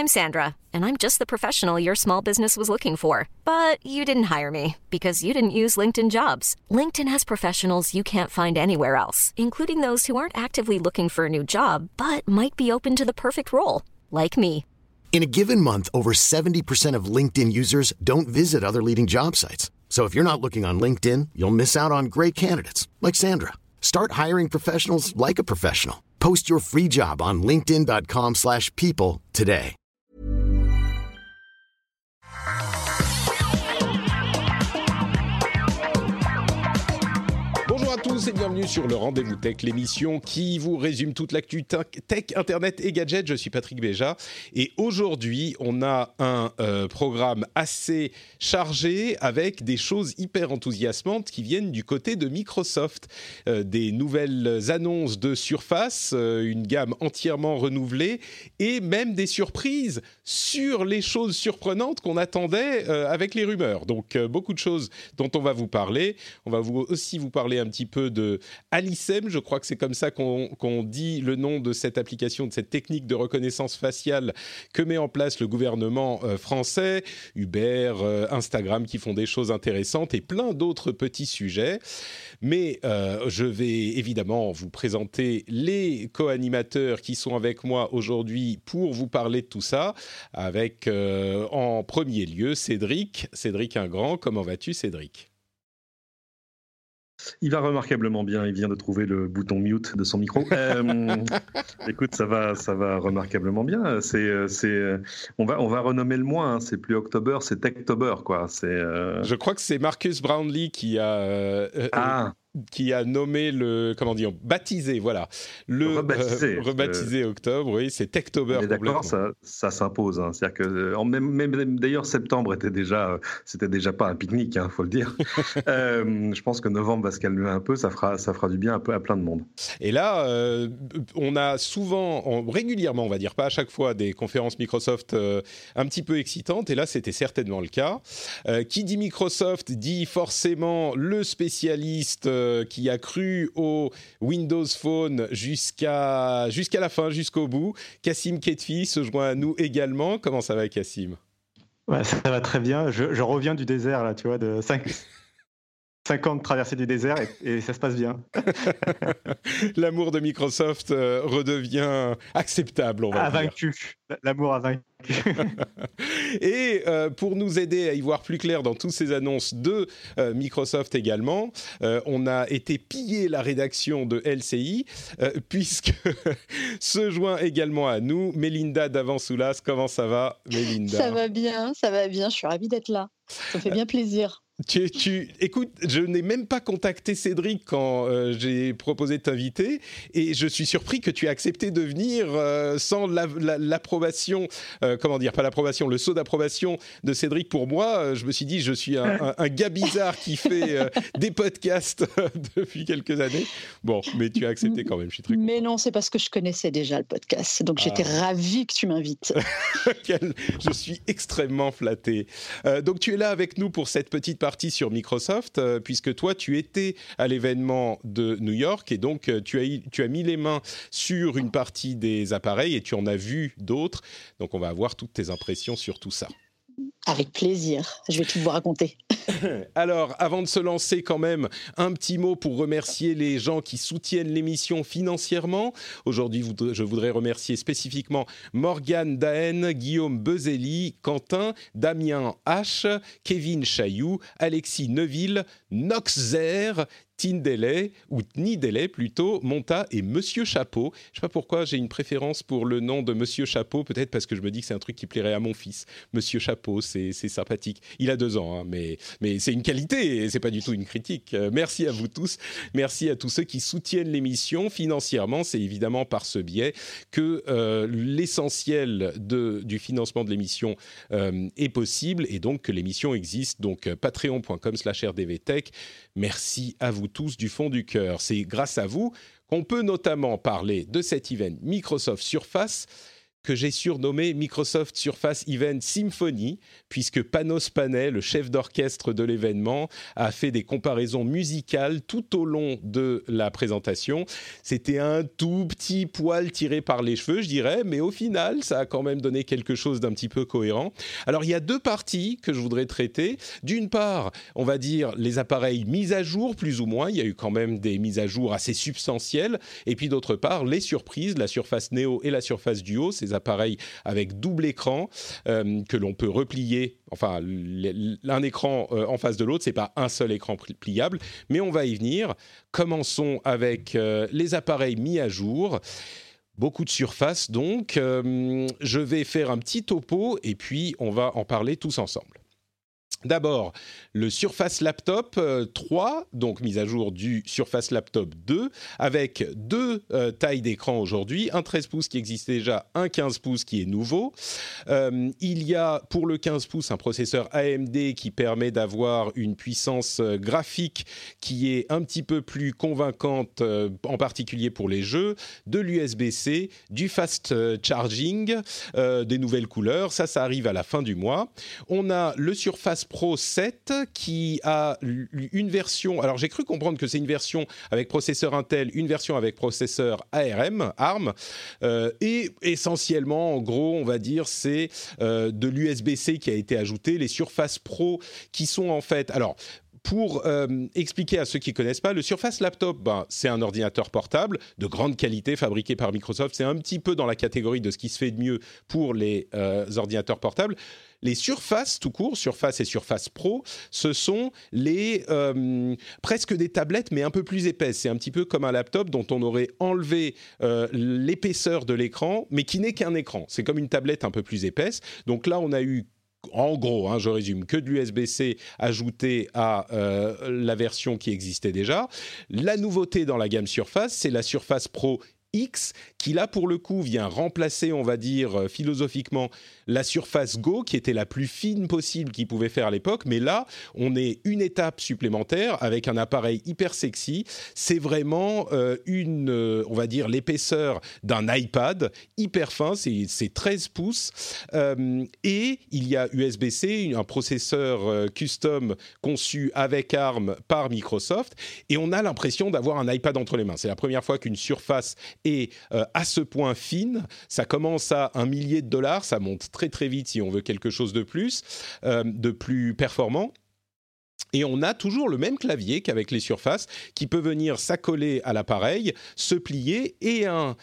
I'm Sandra, and I'm just the professional your small business was looking for. But you didn't hire me because you didn't use LinkedIn Jobs. LinkedIn has professionals you can't find anywhere else, including those who aren't actively looking for a new job, but might be open to the perfect role, like me. In a given month, over 70% of LinkedIn users don't visit other leading job sites. So if you're not looking on LinkedIn, you'll miss out on great candidates like Sandra. Start hiring professionals like a professional. Post your free job on linkedin.com/people today. Bonjour à tous et bienvenue sur le Rendez-vous Tech, l'émission qui vous résume toute l'actu tech, internet et gadgets. Je suis Patrick Béja et aujourd'hui on a un programme assez chargé avec des choses hyper enthousiasmantes qui viennent du côté de Microsoft. Des nouvelles annonces de Surface, une gamme entièrement renouvelée et même des surprises sur les choses surprenantes qu'on attendait avec les rumeurs. Donc beaucoup de choses dont on va vous parler. On va aussi vous parler un petit peu de Alicem, je crois que c'est comme ça qu'on dit le nom de cette application, de cette technique de reconnaissance faciale que met en place le gouvernement français, Uber, Instagram qui font des choses intéressantes et plein d'autres petits sujets. Mais je vais évidemment vous présenter les co-animateurs qui sont avec moi aujourd'hui pour vous parler de tout ça, avec en premier lieu Cédric Ingrand. Comment vas-tu, Cédric ? Il va remarquablement bien, il vient de trouver le bouton mute de son micro. Écoute, ça va remarquablement bien. On va renommer le mois, hein. C'est plus October, c'est Techtober, quoi. Je crois que c'est Marcus Brownlee qui a nommé baptisé, rebaptisé octobre, oui, c'est Techtober. On est d'accord, ça s'impose, hein. C'est-à-dire que même d'ailleurs septembre c'était déjà pas un pique-nique, hein, faut le dire. Je pense que novembre va se calmer un peu, ça fera du bien un peu à plein de monde. Et là, on a régulièrement, on va dire pas à chaque fois, des conférences Microsoft un petit peu excitantes, et là c'était certainement le cas. Qui dit Microsoft dit forcément le spécialiste qui a cru au Windows Phone jusqu'à la fin, jusqu'au bout. Kassim Ketfi se joint à nous également. Comment ça va, Kassim ? Ouais, ça va très bien. Je reviens du désert, là, tu vois, de 5 ans de traversée du désert et ça se passe bien. L'amour de Microsoft redevient acceptable, on va dire. Vaincu. L'amour a vaincu. Et pour nous aider à y voir plus clair dans toutes ces annonces de Microsoft également, on a été piller la rédaction de LCI, puisque se joint également à nous Mélinda Davansoulas. Comment ça va, Mélinda ? Ça va bien, je suis ravie d'être là. Ça fait bien plaisir. Écoute, je n'ai même pas contacté Cédric quand j'ai proposé de t'inviter et je suis surpris que tu aies accepté de venir sans l'approbation, le sceau d'approbation de Cédric pour moi. Je me suis dit, je suis un gars bizarre qui fait des podcasts depuis quelques années. Bon, mais tu as accepté quand même, je suis très content. Mais non, c'est parce que je connaissais déjà le podcast, donc j'étais ravie que tu m'invites. Je suis extrêmement flatté. Donc tu es là avec nous pour cette petite partie sur Microsoft, puisque toi, tu étais à l'événement de New York et donc tu as mis les mains sur une partie des appareils et tu en as vu d'autres. Donc, on va avoir toutes tes impressions sur tout ça. Avec plaisir, je vais tout vous raconter. Alors, avant de se lancer quand même, un petit mot pour remercier les gens qui soutiennent l'émission financièrement. Aujourd'hui, je voudrais remercier spécifiquement Morgane Dahen, Guillaume Bezelli, Quentin, Damien H, Kevin Chailloux, Alexis Neuville, Noxer, Tindeley, ou Nideley plutôt, Monta et Monsieur Chapeau. Je ne sais pas pourquoi j'ai une préférence pour le nom de Monsieur Chapeau, peut-être parce que je me dis que c'est un truc qui plairait à mon fils. Monsieur Chapeau, c'est sympathique. Il a 2 ans, hein, mais c'est une qualité et ce n'est pas du tout une critique. Merci à vous tous. Merci à tous ceux qui soutiennent l'émission financièrement. C'est évidemment par ce biais que l'essentiel du financement de l'émission est possible et donc que l'émission existe. Donc patreon.com/rdvtech. Merci à vous tous du fond du cœur. C'est grâce à vous qu'on peut notamment parler de cet event Microsoft Surface que j'ai surnommé Microsoft Surface Event Symphony, puisque Panos Panay, le chef d'orchestre de l'événement, a fait des comparaisons musicales tout au long de la présentation. C'était un tout petit poil tiré par les cheveux, je dirais, mais au final, ça a quand même donné quelque chose d'un petit peu cohérent. Alors, il y a deux parties que je voudrais traiter. D'une part, on va dire les appareils mis à jour, plus ou moins. Il y a eu quand même des mises à jour assez substantielles. Et puis, d'autre part, les surprises, la Surface Neo et la Surface Duo, ces appareils avec double écran que l'on peut replier, enfin l'un écran en face de l'autre, c'est pas un seul écran pliable, mais on va y venir. Commençons avec les appareils mis à jour. Beaucoup de surface donc. Je vais faire un petit topo et puis on va en parler tous ensemble. D'abord, le Surface Laptop 3, donc mise à jour du Surface Laptop 2, avec deux tailles d'écran aujourd'hui, un 13 pouces qui existait déjà, un 15 pouces qui est nouveau. Il y a pour le 15 pouces un processeur AMD qui permet d'avoir une puissance graphique qui est un petit peu plus convaincante, en particulier pour les jeux, de l'USB-C, du fast charging, des nouvelles couleurs, ça arrive à la fin du mois. On a le Surface Pro 7 qui a une version, alors j'ai cru comprendre que c'est une version avec processeur Intel, une version avec processeur ARM, et essentiellement, en gros, on va dire, c'est de l'USB-C qui a été ajouté, les Surface Pro qui sont en fait, alors pour expliquer à ceux qui ne connaissent pas, le Surface Laptop, c'est un ordinateur portable de grande qualité fabriqué par Microsoft. C'est un petit peu dans la catégorie de ce qui se fait de mieux pour les ordinateurs portables. Les Surface, tout court, Surface et Surface Pro, ce sont les presque des tablettes, mais un peu plus épaisses. C'est un petit peu comme un laptop dont on aurait enlevé l'épaisseur de l'écran, mais qui n'est qu'un écran. C'est comme une tablette un peu plus épaisse. Donc là, on a eu, en gros, je résume, que de l'USB-C ajouté à la version qui existait déjà. La nouveauté dans la gamme Surface, c'est la Surface Pro X, qui là pour le coup vient remplacer, on va dire philosophiquement, la Surface Go, qui était la plus fine possible qu'ils pouvaient faire à l'époque, mais là on est une étape supplémentaire avec un appareil hyper sexy. C'est vraiment on va dire l'épaisseur d'un iPad, hyper fin, c'est 13 pouces, et il y a USB-C, un processeur custom conçu avec ARM par Microsoft, et on a l'impression d'avoir un iPad entre les mains. C'est la première fois qu'une Surface est à ce point fine. Ça commence à $1 millier, ça monte très très vite si on veut quelque chose de plus performant. Et on a toujours le même clavier qu'avec les Surface qui peut venir s'accoler à l'appareil, se plier, et un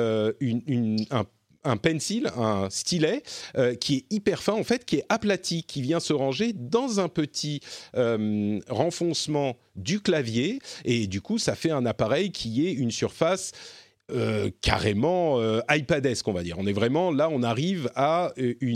pencil, un stylet qui est hyper fin en fait, qui est aplati, qui vient se ranger dans un petit renfoncement du clavier, et du coup ça fait un appareil qui est une surface carrément iPadesque, on va dire. On est vraiment là, on arrive à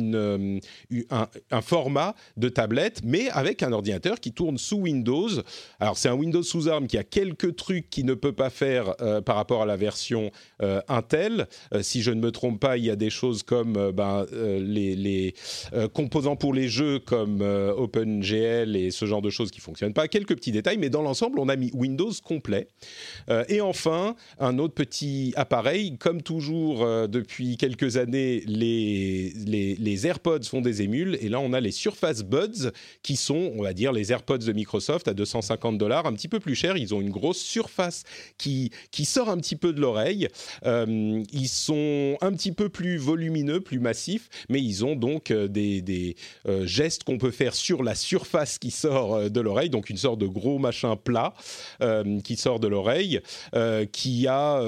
un format de tablette, mais avec un ordinateur qui tourne sous Windows. Alors c'est un Windows sous ARM qui a quelques trucs qu'il ne peut pas faire par rapport à la version Intel. Si je ne me trompe pas, il y a des choses comme les composants pour les jeux comme OpenGL et ce genre de choses qui fonctionnent pas. Quelques petits détails, mais dans l'ensemble, on a mis Windows complet. Et enfin, un autre petit appareil, comme toujours depuis quelques années, les AirPods font des émules, et là on a les Surface Buds qui sont, on va dire, les AirPods de Microsoft à $250, un petit peu plus cher. Ils ont une grosse surface qui sort un petit peu de l'oreille. Ils sont un petit peu plus volumineux, plus massifs, mais ils ont donc des gestes qu'on peut faire sur la surface qui sort de l'oreille, donc une sorte de gros machin plat qui sort de l'oreille, qui a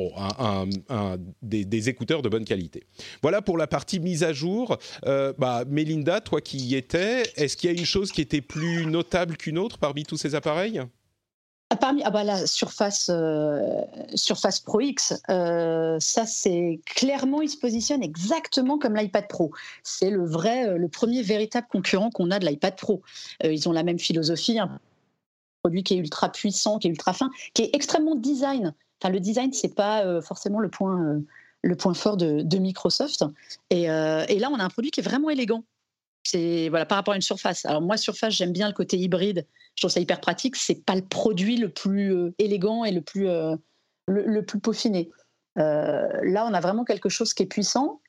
des écouteurs de bonne qualité. Voilà pour la partie mise à jour. Mélinda, toi qui y étais, est-ce qu'il y a une chose qui était plus notable qu'une autre parmi tous ces appareils ? La Surface Pro X, ça c'est clairement, il se positionne exactement comme l'iPad Pro. C'est le premier véritable concurrent qu'on a de l'iPad Pro. Ils ont la même philosophie, un produit qui est ultra puissant, qui est ultra fin, qui est extrêmement design. Enfin, le design, c'est pas forcément le point fort de Microsoft. Et là, on a un produit qui est vraiment élégant. C'est par rapport à une Surface. Alors moi, Surface, j'aime bien le côté hybride. Je trouve ça hyper pratique. C'est pas le produit le plus élégant et le plus peaufiné. Là, on a vraiment quelque chose qui est puissant.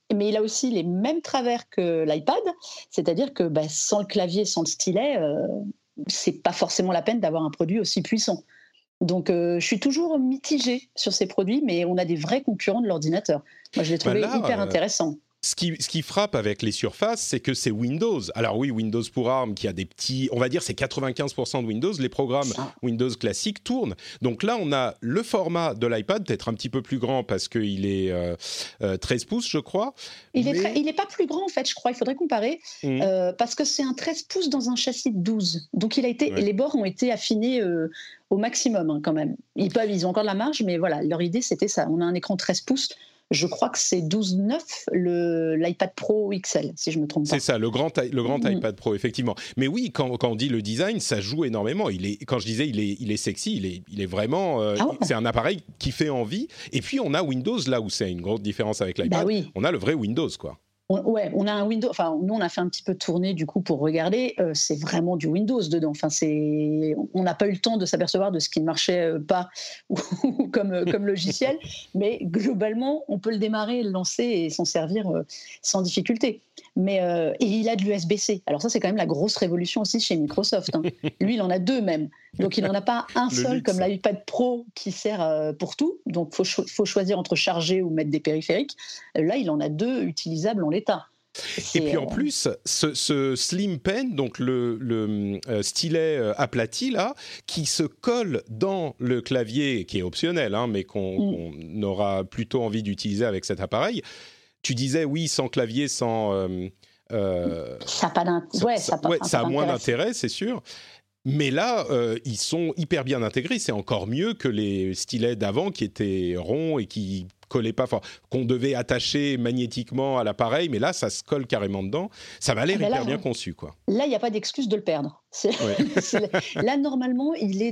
mais il a aussi les mêmes travers que l'iPad, c'est-à-dire que sans le clavier, sans le stylet, c'est pas forcément la peine d'avoir un produit aussi puissant. Donc, je suis toujours mitigée sur ces produits, mais on a des vrais concurrents de l'ordinateur. Moi, je l'ai trouvé hyper intéressant. Ce qui frappe avec les surfaces, c'est que c'est Windows. Alors oui, Windows pour ARM, qui a des petits... On va dire c'est 95% de Windows. Les programmes Windows classiques tournent. Donc là, on a le format de l'iPad, peut-être un petit peu plus grand parce qu'il est 13 pouces, je crois. Il est pas plus grand, en fait, je crois. Il faudrait comparer. Parce que c'est un 13 pouces dans un châssis de 12. Donc les bords ont été affinés au maximum, quand même. Ils ont encore de la marge, mais voilà, leur idée, c'était ça. On a un écran 13 pouces. Je crois que c'est 12,9 l'iPad Pro XL, si je ne me trompe pas. C'est ça, le grand iPad Pro, effectivement. Mais oui, quand on dit le design, ça joue énormément. Quand je disais il est sexy, il est vraiment... C'est un appareil qui fait envie. Et puis, on a Windows, là où c'est une grosse différence avec l'iPad. On a le vrai Windows, quoi. On a un Windows. Enfin, nous, on a fait un petit peu tourner du coup pour regarder. C'est vraiment du Windows dedans. Enfin, on n'a pas eu le temps de s'apercevoir de ce qui ne marchait pas comme logiciel, mais globalement, on peut le démarrer, le lancer et s'en servir sans difficulté. Mais et il a de l'USB-C. Alors ça, c'est quand même la grosse révolution aussi chez Microsoft. Lui, il en a 2 même. Donc, il n'en a pas un seul comme l'iPad Pro qui sert pour tout. Donc, faut choisir entre charger ou mettre des périphériques. Là, il en a 2 utilisables en l'état. Et puis en plus, ce Slim Pen, donc le stylet aplati là, qui se colle dans le clavier, qui est optionnel, mais qu'on aura plutôt envie d'utiliser avec cet appareil. Tu disais oui, sans clavier, sans... ça a moins d'intérêt, c'est sûr. Mais là, ils sont hyper bien intégrés. C'est encore mieux que les stylets d'avant qui étaient ronds et qui collaient pas, qu'on devait attacher magnétiquement à l'appareil. Mais là, ça se colle carrément dedans. Ça m'a l'air hyper bien conçu, quoi. Là, il n'y a pas d'excuse de le perdre. Là, normalement, il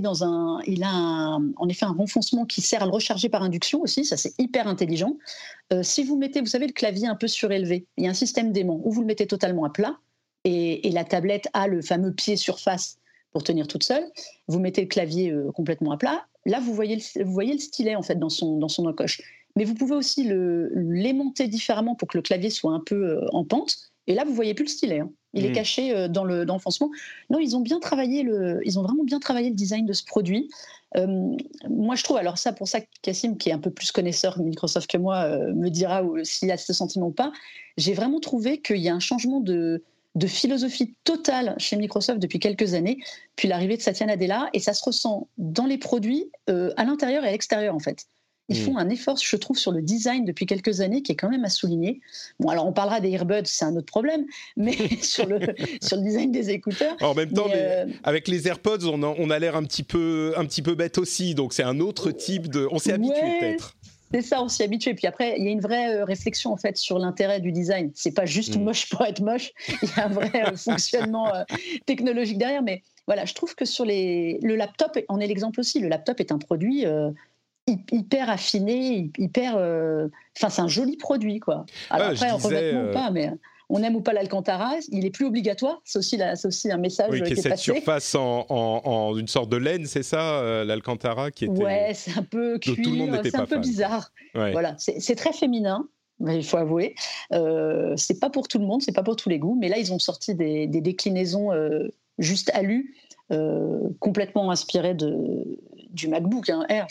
a en effet un renfoncement qui sert à le recharger par induction aussi. Ça, c'est hyper intelligent. Si vous mettez, vous savez, le clavier un peu surélevé, il y a un système d'aimant où vous le mettez totalement à plat et la tablette a le fameux pied surface pour tenir toute seule. Vous mettez le clavier complètement à plat. Là, vous voyez le stylet en fait dans son encoche. Mais vous pouvez aussi l'aimanter différemment pour que le clavier soit un peu en pente. Et là, vous voyez plus le stylet. Il est caché dans l'enfoncement. Non, ils ont vraiment bien travaillé le design de ce produit. Moi, je trouve, alors ça, pour ça, Cassim, qui est un peu plus connaisseur Microsoft que moi, me dira s'il a ce sentiment ou pas. J'ai vraiment trouvé qu'il y a un changement de philosophie totale chez Microsoft depuis quelques années, puis l'arrivée de Satya Nadella, et ça se ressent dans les produits, à l'intérieur et à l'extérieur, en fait. Ils font un effort, je trouve, sur le design depuis quelques années qui est quand même à souligner. Bon, alors on parlera des earbuds, c'est un autre problème, mais sur le design des écouteurs. En même temps, avec les AirPods, on a l'air un petit peu bête aussi, donc c'est un autre type de... On s'est habitué peut-être. C'est ça, on s'y habitue. Et puis après, il y a une vraie réflexion en fait sur l'intérêt du design. C'est pas juste moche pour être moche. Il y a un vrai fonctionnement technologique derrière. Mais voilà, je trouve que sur le laptop, on est l'exemple aussi. Le laptop est un produit hyper affiné, Enfin, c'est un joli produit, quoi. Alors après, honnêtement, pas, mais on aime ou pas l'Alcantara, il est plus obligatoire. C'est aussi un message qui est passé. Cette surface en une sorte de laine, c'est ça, l'Alcantara qui était. Ouais, c'est un peu cuir, c'est un peu bizarre. Ouais. Voilà, c'est très féminin. Il faut avouer, c'est pas pour tout le monde, c'est pas pour tous les goûts, mais là ils ont sorti des déclinaisons juste alu, complètement inspirées du MacBook Air.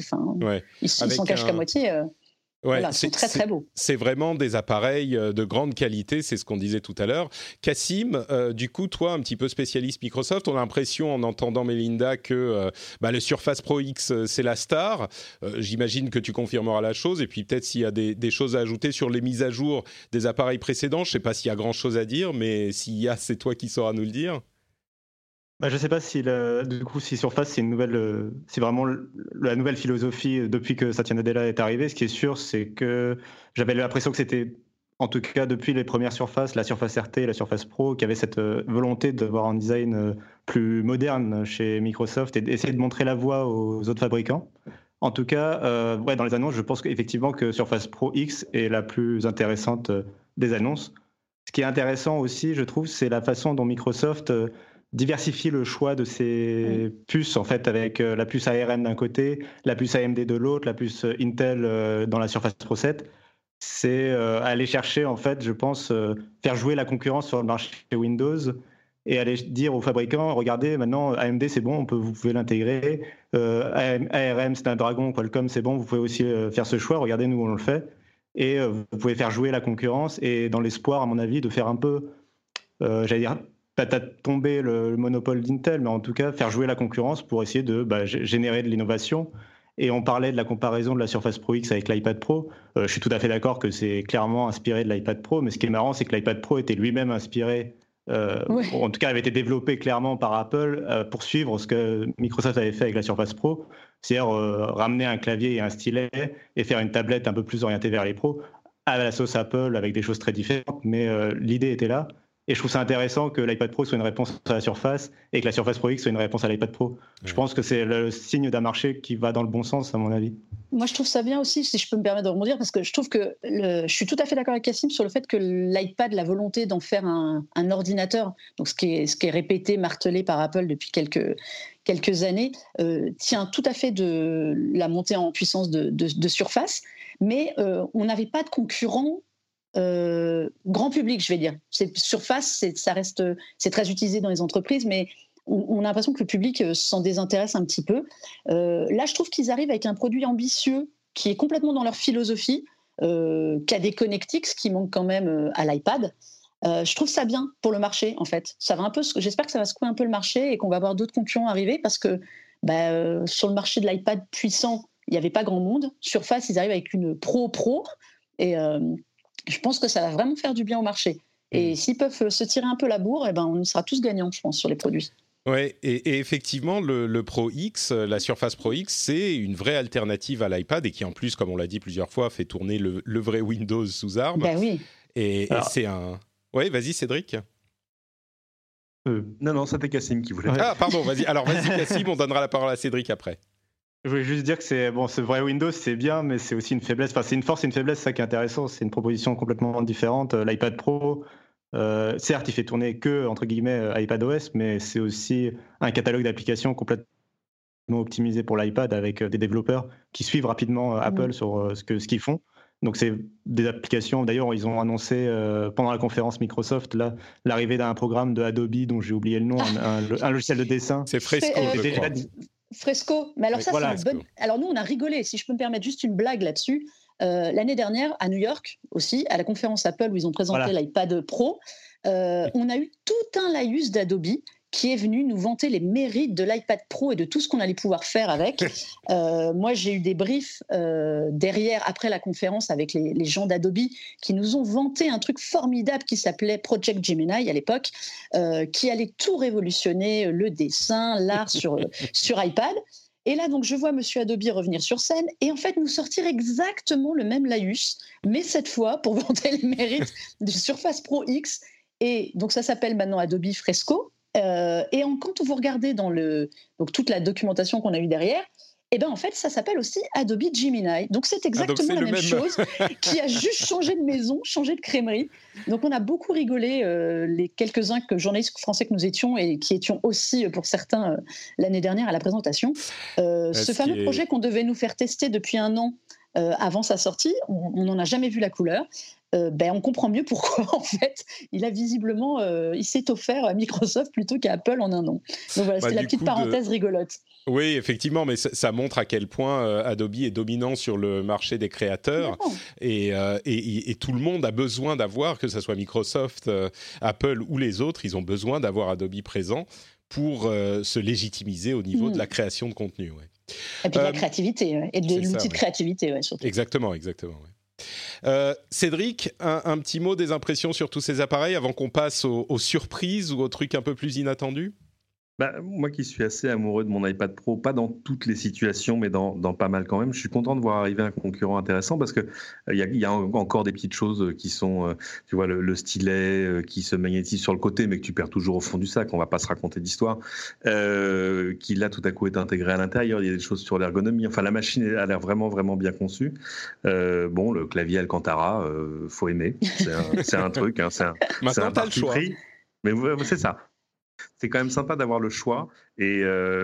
Ils s'en cachent qu'à moitié. Voilà, c'est très très beau. C'est vraiment des appareils de grande qualité, c'est ce qu'on disait tout à l'heure. Cassim, du coup, toi, un petit peu spécialiste Microsoft, on a l'impression en entendant Mélinda que le Surface Pro X, c'est la star. J'imagine que tu confirmeras la chose. Et puis peut-être s'il y a des choses à ajouter sur les mises à jour des appareils précédents. Je ne sais pas s'il y a grand-chose à dire, mais s'il y a, c'est toi qui sauras nous le dire. Je ne sais pas si Surface c'est vraiment la nouvelle philosophie depuis que Satya Nadella est arrivé. Ce qui est sûr, c'est que j'avais l'impression que c'était, en tout cas depuis les premières Surfaces, la Surface RT et la Surface Pro, qui avait cette volonté d'avoir un design plus moderne chez Microsoft et d'essayer de montrer la voie aux autres fabricants. En tout cas, dans les annonces, je pense qu'effectivement que Surface Pro X est la plus intéressante des annonces. Ce qui est intéressant aussi, je trouve, c'est la façon dont Microsoft diversifie le choix de ses puces, en fait, avec la puce ARM d'un côté, la puce AMD de l'autre, la puce Intel dans la Surface Pro 7. c'est aller chercher, en fait, je pense, faire jouer la concurrence sur le marché Windows et aller dire aux fabricants, regardez, maintenant, AMD, c'est bon, vous pouvez l'intégrer. ARM, Snapdragon, Qualcomm, c'est bon, vous pouvez aussi faire ce choix. Regardez, nous, on le fait. Et vous pouvez faire jouer la concurrence et dans l'espoir, à mon avis, de faire un peu, j'allais dire, peut-être tomber le monopole d'Intel, mais en tout cas, faire jouer la concurrence pour essayer de générer de l'innovation. Et on parlait de la comparaison de la Surface Pro X avec l'iPad Pro. Je suis tout à fait d'accord que c'est clairement inspiré de l'iPad Pro, mais ce qui est marrant, c'est que l'iPad Pro était lui-même inspiré, en tout cas avait été développé clairement par Apple pour suivre ce que Microsoft avait fait avec la Surface Pro, c'est-à-dire ramener un clavier et un stylet et faire une tablette un peu plus orientée vers les pros, à la sauce Apple avec des choses très différentes, mais l'idée était là. Et je trouve ça intéressant que l'iPad Pro soit une réponse à la Surface et que la Surface Pro X soit une réponse à l'iPad Pro. Je pense que c'est le signe d'un marché qui va dans le bon sens, à mon avis. Moi, je trouve ça bien aussi, si je peux me permettre de rebondir, parce que je trouve que je suis tout à fait d'accord avec Cassim sur le fait que l'iPad, la volonté d'en faire un ordinateur, donc ce qui est répété, martelé par Apple depuis quelques années, tient tout à fait de la montée en puissance de Surface, mais on n'avait pas de concurrent grand public, je vais dire. Surface, c'est très utilisé dans les entreprises, mais on a l'impression que le public s'en désintéresse un petit peu. Là, je trouve qu'ils arrivent avec un produit ambitieux qui est complètement dans leur philosophie, qui a des connectiques qui manquent quand même à l'iPad. Je trouve ça bien pour le marché, en fait. J'espère que ça va secouer un peu le marché et qu'on va voir d'autres concurrents arriver parce que sur le marché de l'iPad puissant, il n'y avait pas grand monde. Surface, ils arrivent avec une Pro et je pense que ça va vraiment faire du bien au marché. Et s'ils peuvent se tirer un peu la bourre, on sera tous gagnants, je pense, sur les produits. Oui, et effectivement, le Pro X, la Surface Pro X, c'est une vraie alternative à l'iPad et qui, en plus, comme on l'a dit plusieurs fois, fait tourner le vrai Windows sous ARM. Ben oui. Et c'est un... Oui, vas-y, Cédric. Non, c'était Cassim qui voulait. Ah, pardon, vas-y. Alors, vas-y, Cassim, on donnera la parole à Cédric après. Je voulais juste dire que ce vrai Windows, c'est bien, mais c'est aussi une faiblesse. Enfin, c'est une force et une faiblesse, ça qui est intéressant. C'est une proposition complètement différente. L'iPad Pro, certes, il fait tourner que, entre guillemets, iPadOS, mais c'est aussi un catalogue d'applications complètement optimisé pour l'iPad avec des développeurs qui suivent rapidement Apple sur ce qu'ils font. Donc, c'est des applications. D'ailleurs, ils ont annoncé pendant la conférence Microsoft l'arrivée d'un programme de Adobe dont j'ai oublié le nom, un logiciel de dessin. C'est Fresco, je crois. Fresco, mais alors ça, voilà, c'est une bonne. Alors nous, on a rigolé. Si je peux me permettre juste une blague là-dessus, l'année dernière à New York aussi, à la conférence Apple où ils ont présenté l'iPad Pro, on a eu tout un laïus d'Adobe qui est venu nous vanter les mérites de l'iPad Pro et de tout ce qu'on allait pouvoir faire avec. Moi, j'ai eu des briefs derrière, après la conférence, avec les gens d'Adobe qui nous ont vanté un truc formidable qui s'appelait Project Gemini à l'époque, qui allait tout révolutionner, le dessin, l'art sur iPad. Et là, donc, je vois Monsieur Adobe revenir sur scène et en fait nous sortir exactement le même laïus, mais cette fois pour vanter les mérites de Surface Pro X. Et donc, ça s'appelle maintenant Adobe Fresco. Et quand vous regardez donc toute la documentation qu'on a eue derrière, en fait, ça s'appelle aussi Adobe Gemini. Donc, c'est exactement la même chose qui a juste changé de maison, changé de crèmerie. Donc, on a beaucoup rigolé, les quelques-uns journalistes français que nous étions et qui étions aussi, pour certains, l'année dernière à la présentation. Ce fameux projet qu'on devait nous faire tester depuis 1 an avant sa sortie, on n'en a jamais vu la couleur. On comprend mieux pourquoi, en fait, il s'est offert à Microsoft plutôt qu'à Apple en 1 an. Donc voilà, c'était la petite parenthèse rigolote. Oui, effectivement, mais ça montre à quel point Adobe est dominant sur le marché des créateurs et tout le monde a besoin d'avoir, que ce soit Microsoft, Apple ou les autres, ils ont besoin d'avoir Adobe présent pour se légitimiser au niveau de la création de contenu. Ouais. Et puis de la créativité, et de l'outil de créativité, surtout. Exactement. Cédric, un petit mot des impressions sur tous ces appareils avant qu'on passe aux surprises ou aux trucs un peu plus inattendus ? Moi qui suis assez amoureux de mon iPad Pro, pas dans toutes les situations, mais dans pas mal quand même, je suis content de voir arriver un concurrent intéressant parce qu'il y a encore des petites choses qui sont, tu vois, le stylet qui se magnétise sur le côté, mais que tu perds toujours au fond du sac, on ne va pas se raconter d'histoire, qui là tout à coup est intégré à l'intérieur, il y a des choses sur l'ergonomie, enfin la machine a l'air vraiment, vraiment bien conçue. Le clavier Alcantara, faut aimer, c'est un truc, c'est un parti pris, mais c'est ça. C'est quand même sympa d'avoir le choix et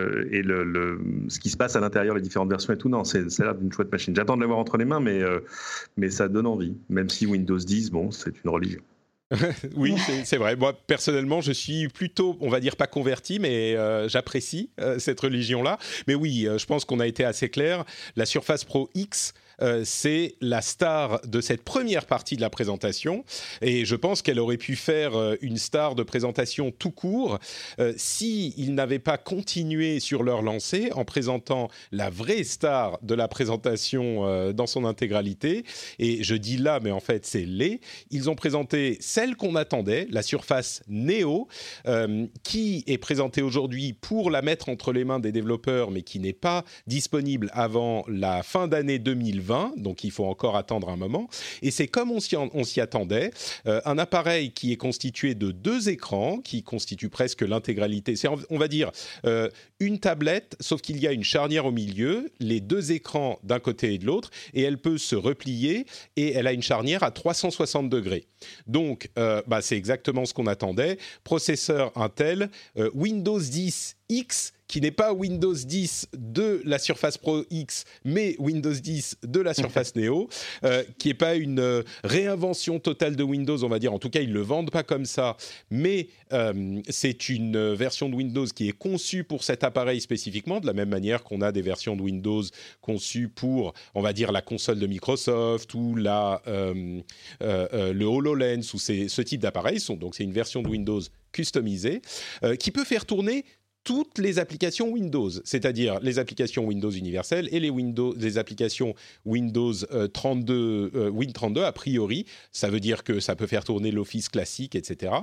ce qui se passe à l'intérieur, les différentes versions et tout. Non, c'est l'air d'une chouette machine. J'attends de l'avoir entre les mains, mais ça donne envie. Même si Windows 10, bon, c'est une religion. Oui, c'est vrai. Moi, personnellement, je suis plutôt, on va dire, pas converti, mais j'apprécie cette religion-là. Mais oui, je pense qu'on a été assez clair. La Surface Pro X, c'est la star de cette première partie de la présentation. Et je pense qu'elle aurait pu faire une star de présentation tout court s'ils n'avaient pas continué sur leur lancée en présentant la vraie star de la présentation dans son intégralité. Et je dis là, mais en fait, c'est les. Ils ont présenté celle qu'on attendait, la Surface Neo, qui est présentée aujourd'hui pour la mettre entre les mains des développeurs, mais qui n'est pas disponible avant la fin d'année 2020. Donc il faut encore attendre un moment. Et c'est comme on s'y attendait, un appareil qui est constitué de 2 écrans, qui constitue presque l'intégralité. C'est, on va dire, une tablette, sauf qu'il y a une charnière au milieu, les 2 écrans d'un côté et de l'autre, et elle peut se replier, et elle a une charnière à 360 degrés. Donc, c'est exactement ce qu'on attendait. Processeur Intel, Windows 10 X, qui n'est pas Windows 10 de la Surface Pro X, mais Windows 10 de la Surface Neo, qui n'est pas une réinvention totale de Windows, on va dire. En tout cas, ils ne le vendent pas comme ça, mais c'est une version de Windows qui est conçue pour cet appareil spécifiquement, de la même manière qu'on a des versions de Windows conçues pour, on va dire, la console de Microsoft ou le HoloLens ou ce type d'appareils. Donc, c'est une version de Windows customisée qui peut faire tourner toutes les applications Windows, c'est-à-dire les applications Windows universelles et les applications Windows 32, Win32 a priori. Ça veut dire que ça peut faire tourner l'Office classique, etc.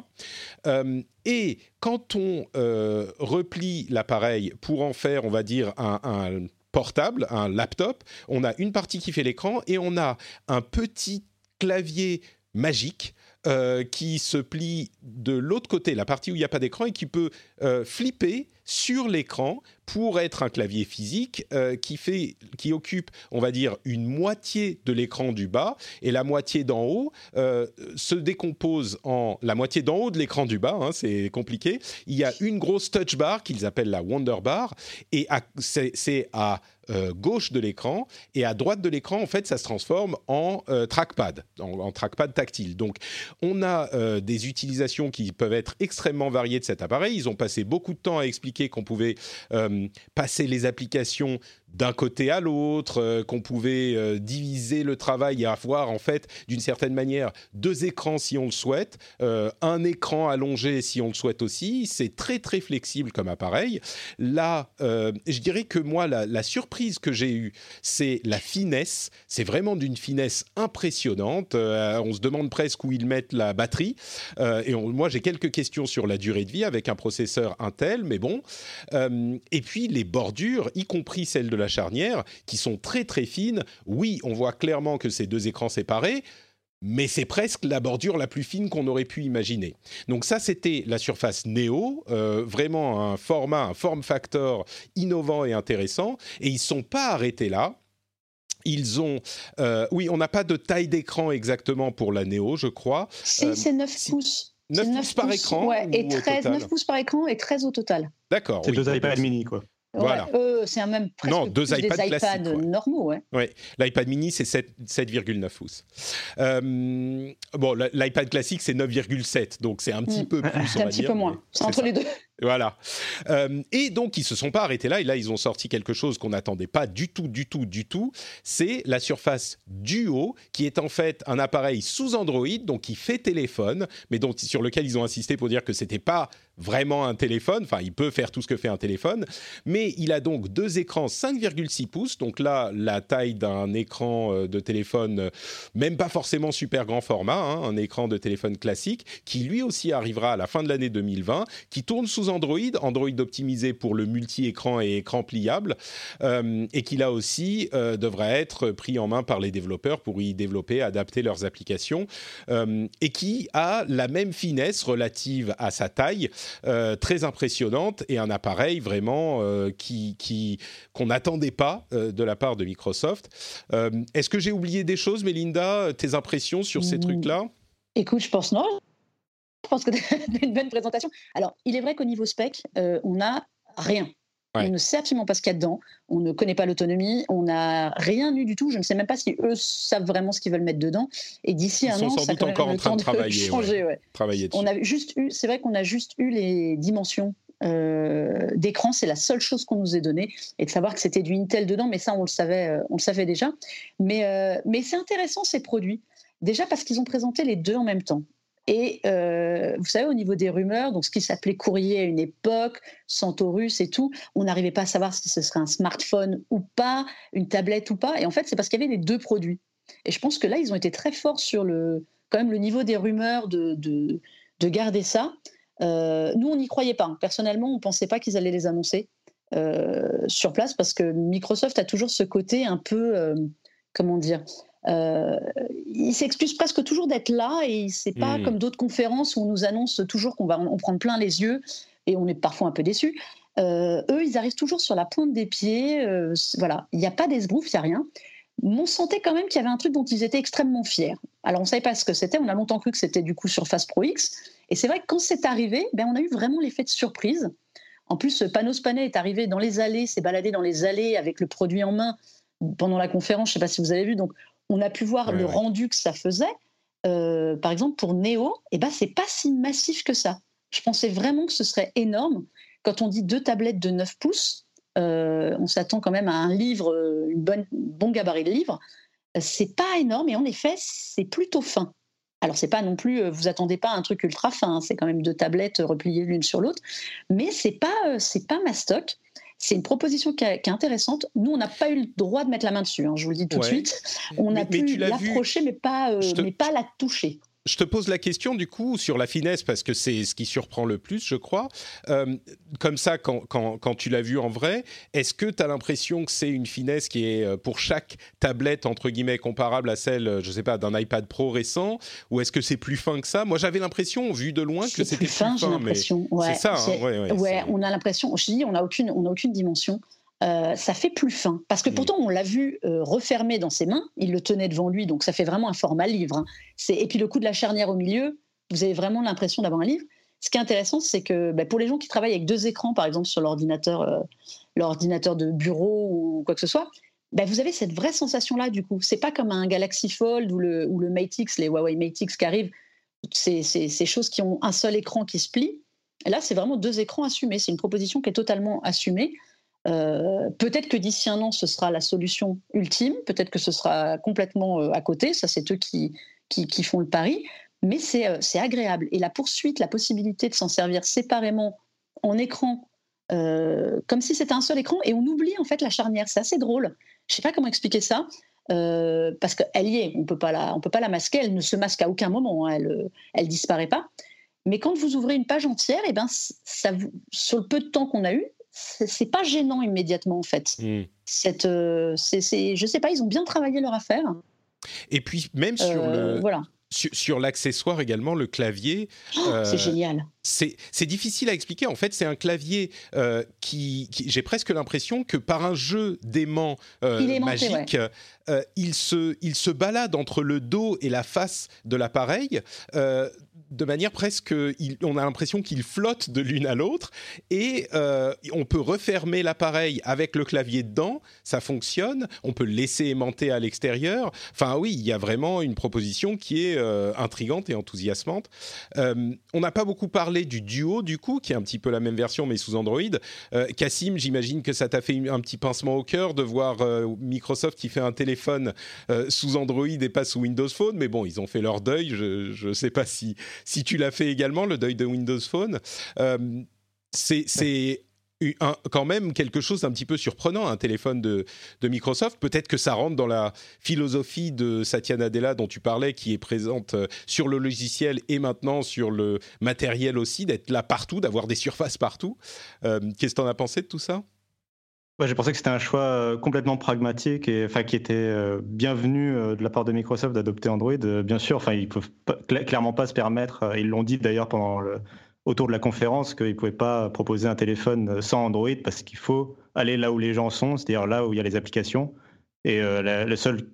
Et quand on replie l'appareil pour en faire, on va dire, un portable, un laptop, on a une partie qui fait l'écran et on a un petit clavier magique qui se plie de l'autre côté, la partie où il n'y a pas d'écran, et qui peut flipper sur l'écran pour être un clavier physique qui occupe, on va dire, une moitié de l'écran du bas, et la moitié d'en haut se décompose en la moitié d'en haut de l'écran du bas, c'est compliqué. Il y a une grosse touch bar qu'ils appellent la Wonder Bar, et c'est à gauche de l'écran, et à droite de l'écran, en fait, ça se transforme en trackpad, en trackpad tactile. Donc, on a des utilisations qui peuvent être extrêmement variées de cet appareil. Ils ont passé beaucoup de temps à expliquer qu'on pouvait passer les applications d'un côté à l'autre, qu'on pouvait diviser le travail et avoir, en fait, d'une certaine manière, 2 écrans si on le souhaite, un écran allongé si on le souhaite aussi. C'est très, très flexible comme appareil. Là, je dirais que moi, la surprise que j'ai eue, c'est la finesse. C'est vraiment d'une finesse impressionnante. On se demande presque où ils mettent la batterie. Moi, j'ai quelques questions sur la durée de vie avec un processeur Intel, mais bon. Et puis, les bordures, y compris celles de la charnière, qui sont très très fines. Oui, on voit clairement que c'est 2 écrans séparés, mais c'est presque la bordure la plus fine qu'on aurait pu imaginer. Donc ça, c'était la Surface Neo, vraiment un form factor innovant et intéressant. Et ils ne sont pas arrêtés là. Ils ont... oui, on n'a pas de taille d'écran exactement pour la Neo, je crois. Si, c'est 9 pouces. 9 pouces par écran, ouais, et 9 pouces par écran et 13 au total. D'accord. C'est 2 iPad mini, quoi. Voilà. Ouais, c'est même presque non, 2 iPads des classiques, iPads normaux. Ouais. Ouais. L'iPad mini, c'est 7,9 pouces. L'iPad classique, c'est 9,7, donc c'est un petit peu plus, on va dire. C'est un petit peu moins, c'est entre les deux. Voilà. Et donc, ils ne se sont pas arrêtés là. Et là, ils ont sorti quelque chose qu'on n'attendait pas du tout. C'est la Surface Duo, qui est en fait un appareil sous Android, donc qui fait téléphone, mais sur lequel ils ont insisté pour dire que ce n'était pas vraiment un téléphone. Enfin, il peut faire tout ce que fait un téléphone. Mais il a donc 2 écrans 5,6 pouces. Donc là, la taille d'un écran de téléphone, même pas forcément super grand format, un écran de téléphone classique, qui lui aussi arrivera à la fin de l'année 2020, qui tourne sous Android optimisé pour le multi-écran et écran pliable, et qui là aussi devrait être pris en main par les développeurs pour y développer, adapter leurs applications, et qui a la même finesse relative à sa taille, très impressionnante, et un appareil vraiment qu'on n'attendait pas de la part de Microsoft. Est-ce que j'ai oublié des choses, Mélinda, tes impressions sur ces trucs-là ? Écoute, je pense non. pense que tu as une bonne présentation. Alors, il est vrai qu'au niveau spec, on n'a rien. Ouais. On ne sait absolument pas ce qu'il y a dedans. On ne connaît pas l'autonomie. On n'a rien eu du tout. Je ne sais même pas si eux savent vraiment ce qu'ils veulent mettre dedans. Et d'ici un an, ça a quand même encore en le train temps de travailler, changer. Ouais. Travailler dessus. C'est vrai qu'on a juste eu les dimensions d'écran. C'est la seule chose qu'on nous ait donnée. Et de savoir que c'était du Intel dedans, mais ça, on le savait déjà. Mais c'est intéressant, ces produits. Déjà parce qu'ils ont présenté les deux en même temps. Et vous savez, au niveau des rumeurs, donc ce qui s'appelait courrier à une époque, Centaurus et tout, on n'arrivait pas à savoir si ce serait un smartphone ou pas, une tablette ou pas. Et en fait, c'est parce qu'il y avait les deux produits. Et je pense que là, ils ont été très forts sur quand même le niveau des rumeurs de garder ça. Nous, on n'y croyait pas. Personnellement, on ne pensait pas qu'ils allaient les annoncer sur place parce que Microsoft a toujours ce côté un peu, comment dire, il s'excuse presque toujours d'être là et c'est pas comme d'autres conférences où on nous annonce toujours qu'on va en prendre plein les yeux et on est parfois un peu déçus. Eux, ils arrivent toujours sur la pointe des pieds. Voilà, il n'y a pas d'esbrouf, il n'y a rien. Mais on sentait quand même qu'il y avait un truc dont ils étaient extrêmement fiers. Alors on ne savait pas ce que c'était, on a longtemps cru que c'était du coup Surface Pro X. Et c'est vrai que quand c'est arrivé, on a eu vraiment l'effet de surprise. En plus, Panos Panay est arrivé dans les allées, s'est baladé dans les allées avec le produit en main pendant la conférence. Je ne sais pas si vous avez vu, donc on a pu voir le rendu que ça faisait. Par exemple, pour Neo, c'est pas si massif que ça. Je pensais vraiment que ce serait énorme. Quand on dit 2 tablettes de 9 pouces, on s'attend quand même à un livre, bon gabarit de livre. C'est pas énorme et en effet, c'est plutôt fin. Alors, c'est pas non plus, vous attendez pas à un truc ultra fin, hein, c'est quand même 2 tablettes repliées l'une sur l'autre, mais c'est pas mastoc. C'est une proposition qui est intéressante. Nous, on n'a pas eu le droit de mettre la main dessus, hein, je vous le dis tout de suite. On a pu l'approcher, mais pas la toucher. Je te pose la question du coup sur la finesse parce que c'est ce qui surprend le plus, je crois. Comme ça, quand tu l'as vu en vrai, est-ce que tu as l'impression que c'est une finesse qui est pour chaque tablette entre guillemets comparable à celle, je sais pas, d'un iPad Pro récent, ou est-ce que c'est plus fin que ça? Moi, j'avais l'impression, vu de loin, que c'était plus fin. J'ai l'impression. Mais c'est ça. On a l'impression. Je dis, on n'a aucune dimension. Ça fait plus fin. Parce que pourtant, on l'a vu refermé dans ses mains, il le tenait devant lui, donc ça fait vraiment un format livre. Hein. Et puis le coup de la charnière au milieu, vous avez vraiment l'impression d'avoir un livre. Ce qui est intéressant, c'est que pour les gens qui travaillent avec 2 écrans, par exemple sur l'ordinateur de bureau ou quoi que ce soit, vous avez cette vraie sensation-là du coup. C'est pas comme un Galaxy Fold ou le Mate X, les Huawei Mate X qui arrivent, ces choses qui ont un seul écran qui se plie. Et là, c'est vraiment 2 écrans assumés. C'est une proposition qui est totalement assumée. Peut-être que d'ici un an, ce sera la solution ultime. Peut-être que ce sera complètement à côté. Ça, c'est eux qui font le pari. Mais c'est agréable. Et la poursuite, la possibilité de s'en servir séparément en écran, comme si c'était un seul écran, et on oublie en fait la charnière. C'est assez drôle. Je ne sais pas comment expliquer ça. Parce qu'elle y est. On peut pas la masquer. Elle ne se masque à aucun moment. Hein. Elle disparaît pas. Mais quand vous ouvrez une page entière, sur le peu de temps qu'on a eu, c'est pas gênant immédiatement en fait. Je sais pas, ils ont bien travaillé leur affaire. Et puis même sur l'accessoire également, le clavier. C'est génial. C'est difficile à expliquer. En fait, c'est un clavier qui j'ai presque l'impression que par un jeu d'aimant magique, il se balade entre le dos et la face de l'appareil de manière presque... on a l'impression qu'il flotte de l'une à l'autre et on peut refermer l'appareil avec le clavier dedans, ça fonctionne. On peut le laisser aimanter à l'extérieur. Enfin oui, il y a vraiment une proposition qui est intrigante et enthousiasmante. On n'a pas beaucoup parlé du Duo, du coup, qui est un petit peu la même version, mais sous Android. Cassim, j'imagine que ça t'a fait un petit pincement au cœur de voir Microsoft qui fait un téléphone sous Android et pas sous Windows Phone. Mais bon, ils ont fait leur deuil. Je ne sais pas si tu l'as fait également, le deuil de Windows Phone. C'est quand même quelque chose d'un petit peu surprenant, un téléphone de Microsoft. Peut-être que ça rentre dans la philosophie de Satya Nadella dont tu parlais, qui est présente sur le logiciel et maintenant sur le matériel aussi, d'être là partout, d'avoir des surfaces partout. Qu'est-ce que tu en as pensé de tout ça ? J'ai pensé que c'était un choix complètement pragmatique et qui était bienvenu de la part de Microsoft d'adopter Android. Bien sûr, ils peuvent clairement pas se permettre, ils l'ont dit d'ailleurs autour de la conférence, qu'ils ne pouvaient pas proposer un téléphone sans Android parce qu'il faut aller là où les gens sont, c'est-à-dire là où il y a les applications. Et le seul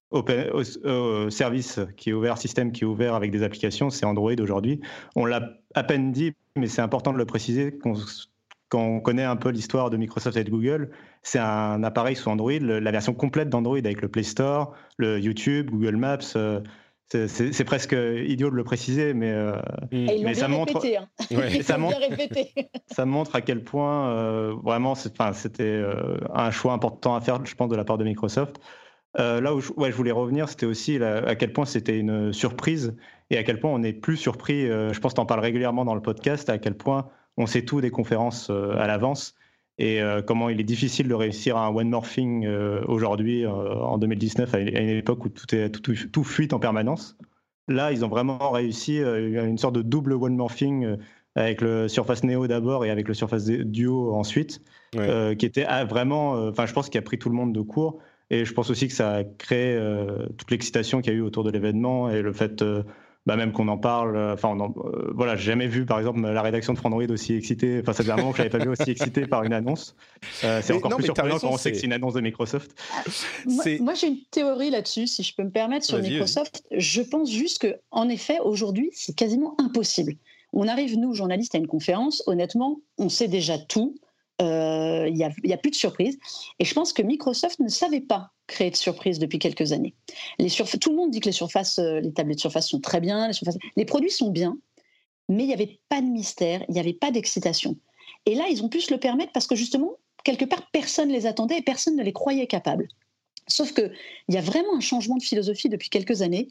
service qui est ouvert, système qui est ouvert avec des applications, c'est Android aujourd'hui. On l'a à peine dit, mais c'est important de le préciser, quand on connaît un peu l'histoire de Microsoft et de Google, c'est un appareil sous Android, la version complète d'Android avec le Play Store, le YouTube, Google Maps. C'est presque idiot de le préciser, mais ça montre. Ouais. Ça montre à quel point vraiment c'était un choix important à faire, je pense, de la part de Microsoft. Là où je voulais revenir, c'était aussi à quel point c'était une surprise et à quel point on n'est plus surpris. Je pense que tu en parles régulièrement dans le podcast, à quel point on sait tout des conférences à l'avance et comment il est difficile de réussir à un one more thing aujourd'hui, en 2019, à une époque où tout fuite en permanence. Là, ils ont vraiment réussi une sorte de double one more thing avec le Surface Neo d'abord et avec le Surface Duo ensuite, qui était vraiment, je pense qu'il a pris tout le monde de court. Et je pense aussi que ça a créé toute l'excitation qu'il y a eu autour de l'événement et le fait même qu'on en parle. J'ai jamais vu, par exemple, la rédaction de Frandroid aussi excitée. Ça faisait un moment que je l'avais pas vu aussi excitée par une annonce. C'est encore plus surprenant quand on sait que c'est une annonce de Microsoft. Moi, j'ai une théorie là-dessus, si je peux me permettre, sur Microsoft. Je pense juste qu'en effet, aujourd'hui, c'est quasiment impossible. On arrive, nous, journalistes, à une conférence. Honnêtement, on sait déjà tout. Il n'y a plus de surprise. Et je pense que Microsoft ne savait pas créer de surprise depuis quelques années. Tout le monde dit que les tablettes Surface sont très bien, les produits sont bien, mais il n'y avait pas de mystère, il n'y avait pas d'excitation. Et là, ils ont pu se le permettre parce que justement, quelque part, personne ne les attendait et personne ne les croyait capables. Sauf qu'il y a vraiment un changement de philosophie depuis quelques années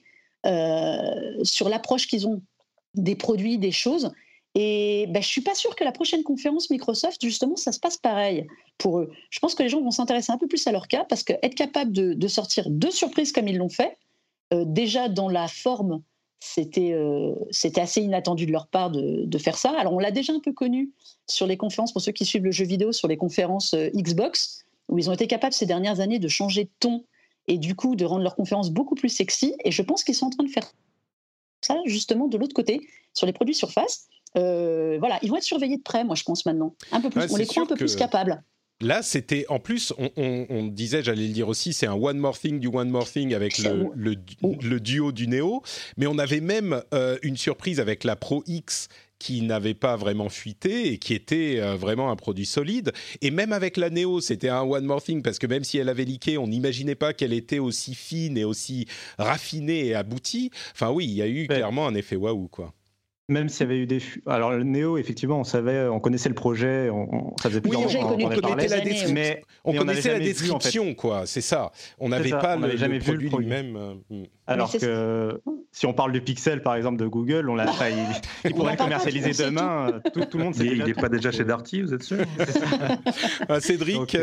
sur l'approche qu'ils ont des produits, des choses. Et je ne suis pas sûre que la prochaine conférence Microsoft, justement, ça se passe pareil pour eux. Je pense que les gens vont s'intéresser un peu plus à leur cas parce qu'être capable de sortir 2 surprises comme ils l'ont fait, déjà dans la forme, c'était assez inattendu de leur part de faire ça. Alors, on l'a déjà un peu connu sur les conférences, pour ceux qui suivent le jeu vidéo, sur les conférences Xbox, où ils ont été capables ces dernières années de changer de ton et du coup de rendre leurs conférences beaucoup plus sexy. Et je pense qu'ils sont en train de faire ça, justement, de l'autre côté, sur les produits Surface. Ils vont être surveillés de près, moi je pense maintenant, un peu plus. On les croit un peu plus capables. Là, c'était en plus, on disait, j'allais le dire aussi, c'est un one more thing du one more thing avec le duo du Neo, mais on avait même une surprise avec la Pro X qui n'avait pas vraiment fuité et qui était vraiment un produit solide. Et même avec la Neo, c'était un one more thing parce que même si elle avait leaké, on n'imaginait pas qu'elle était aussi fine et aussi raffinée et aboutie. Enfin oui, il y a eu clairement un effet waouh, quoi. Même s'il y avait eu des... Alors, le Neo, effectivement, on connaissait le projet, ça faisait plus longtemps qu'on en parlait. On connaissait la description, quoi, c'est ça. On n'avait pas le produit lui-même. Alors que si on parle du Pixel, par exemple, de Google, il pourrait commercialiser demain. Tout le monde sait. Il n'est pas déjà chez Darty, vous êtes sûr? Cédric,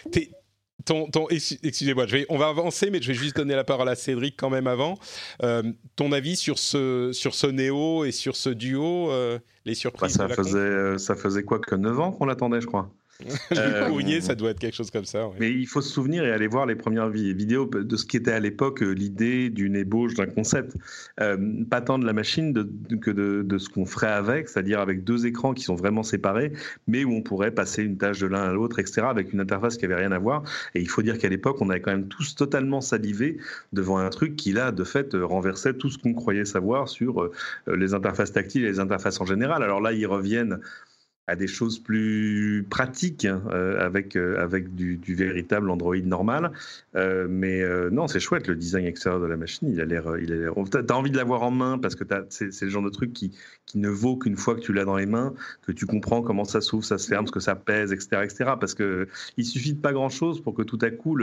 excusez-moi, on va avancer, mais je vais juste donner la parole à Cédric quand même avant. Ton avis sur ce Neo et sur ce duo, les surprises ça faisait quoi que 9 ans qu'on l'attendait, je crois. Ça doit être quelque chose comme ça. Ouais. Mais il faut se souvenir et aller voir les premières vidéos de ce qui était à l'époque l'idée d'une ébauche d'un concept. Pas tant de la machine que de ce qu'on ferait avec, c'est-à-dire avec 2 écrans qui sont vraiment séparés, mais où on pourrait passer une tâche de l'un à l'autre, etc., avec une interface qui n'avait rien à voir. Et il faut dire qu'à l'époque, on avait quand même tous totalement salivé devant un truc qui, là, de fait, renversait tout ce qu'on croyait savoir sur les interfaces tactiles et les interfaces en général. Alors là, ils reviennent à des choses plus pratiques avec du véritable Android normal. Non, c'est chouette, le design extérieur de la machine, il a l'air... T'as envie de l'avoir en main parce que c'est le genre de truc qui ne vaut qu'une fois que tu l'as dans les mains, que tu comprends comment ça s'ouvre, ça se ferme, ce que ça pèse, etc. Parce qu'il suffit de pas grand-chose pour que tout à coup...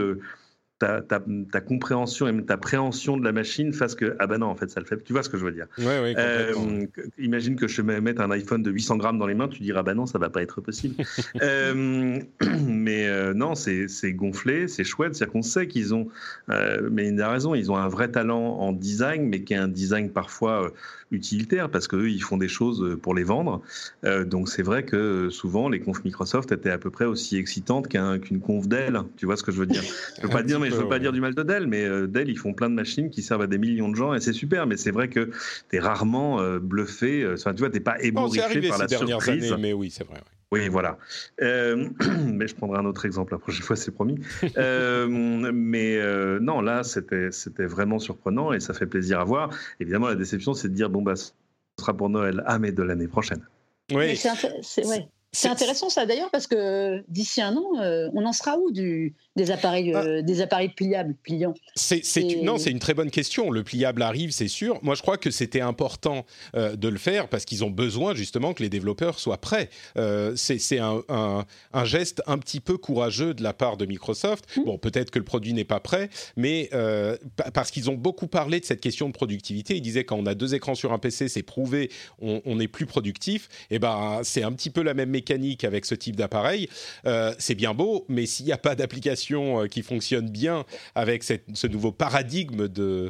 Ta compréhension et même ta préhension de la machine fasse que non, en fait ça le fait. Tu vois ce que je veux dire? Ouais, imagine que je mette un iPhone de 800 grammes dans les mains, tu diras non, ça va pas être possible. Non, c'est gonflé, c'est chouette, c'est-à-dire qu'on sait qu'ils ont mais il a raison, ils ont un vrai talent en design, mais qui est un design parfois utilitaire parce qu'eux ils font des choses pour les vendre. Donc c'est vrai que souvent les confs Microsoft étaient à peu près aussi excitantes qu'une conf Dell. Tu vois ce que je veux dire? Je veux pas dire du mal de Dell, mais Dell ils font plein de machines qui servent à des millions de gens et c'est super. Mais c'est vrai que t'es rarement bluffé. Tu vois, t'es pas ébouriffé par la surprise. Années, mais oui, c'est vrai. Ouais. Oui, voilà. Mais je prendrai un autre exemple la prochaine fois, c'est promis. Non, là, c'était vraiment surprenant et ça fait plaisir à voir. Évidemment, la déception, c'est de dire, ce sera pour Noël, mais de l'année prochaine. Oui. C'est intéressant ça d'ailleurs parce que d'ici un an, on en sera où des appareils pliables, pliants? C'est une très bonne question. Le pliable arrive, c'est sûr. Moi, je crois que c'était important de le faire parce qu'ils ont besoin justement que les développeurs soient prêts. C'est un geste un petit peu courageux de la part de Microsoft. Bon, peut-être que le produit n'est pas prêt, mais parce qu'ils ont beaucoup parlé de cette question de productivité. Ils disaient quand on a 2 écrans sur un PC, c'est prouvé, on est plus productif. Et c'est un petit peu la même mécanique avec ce type d'appareil. C'est bien beau, mais s'il n'y a pas d'application qui fonctionne bien avec ce nouveau paradigme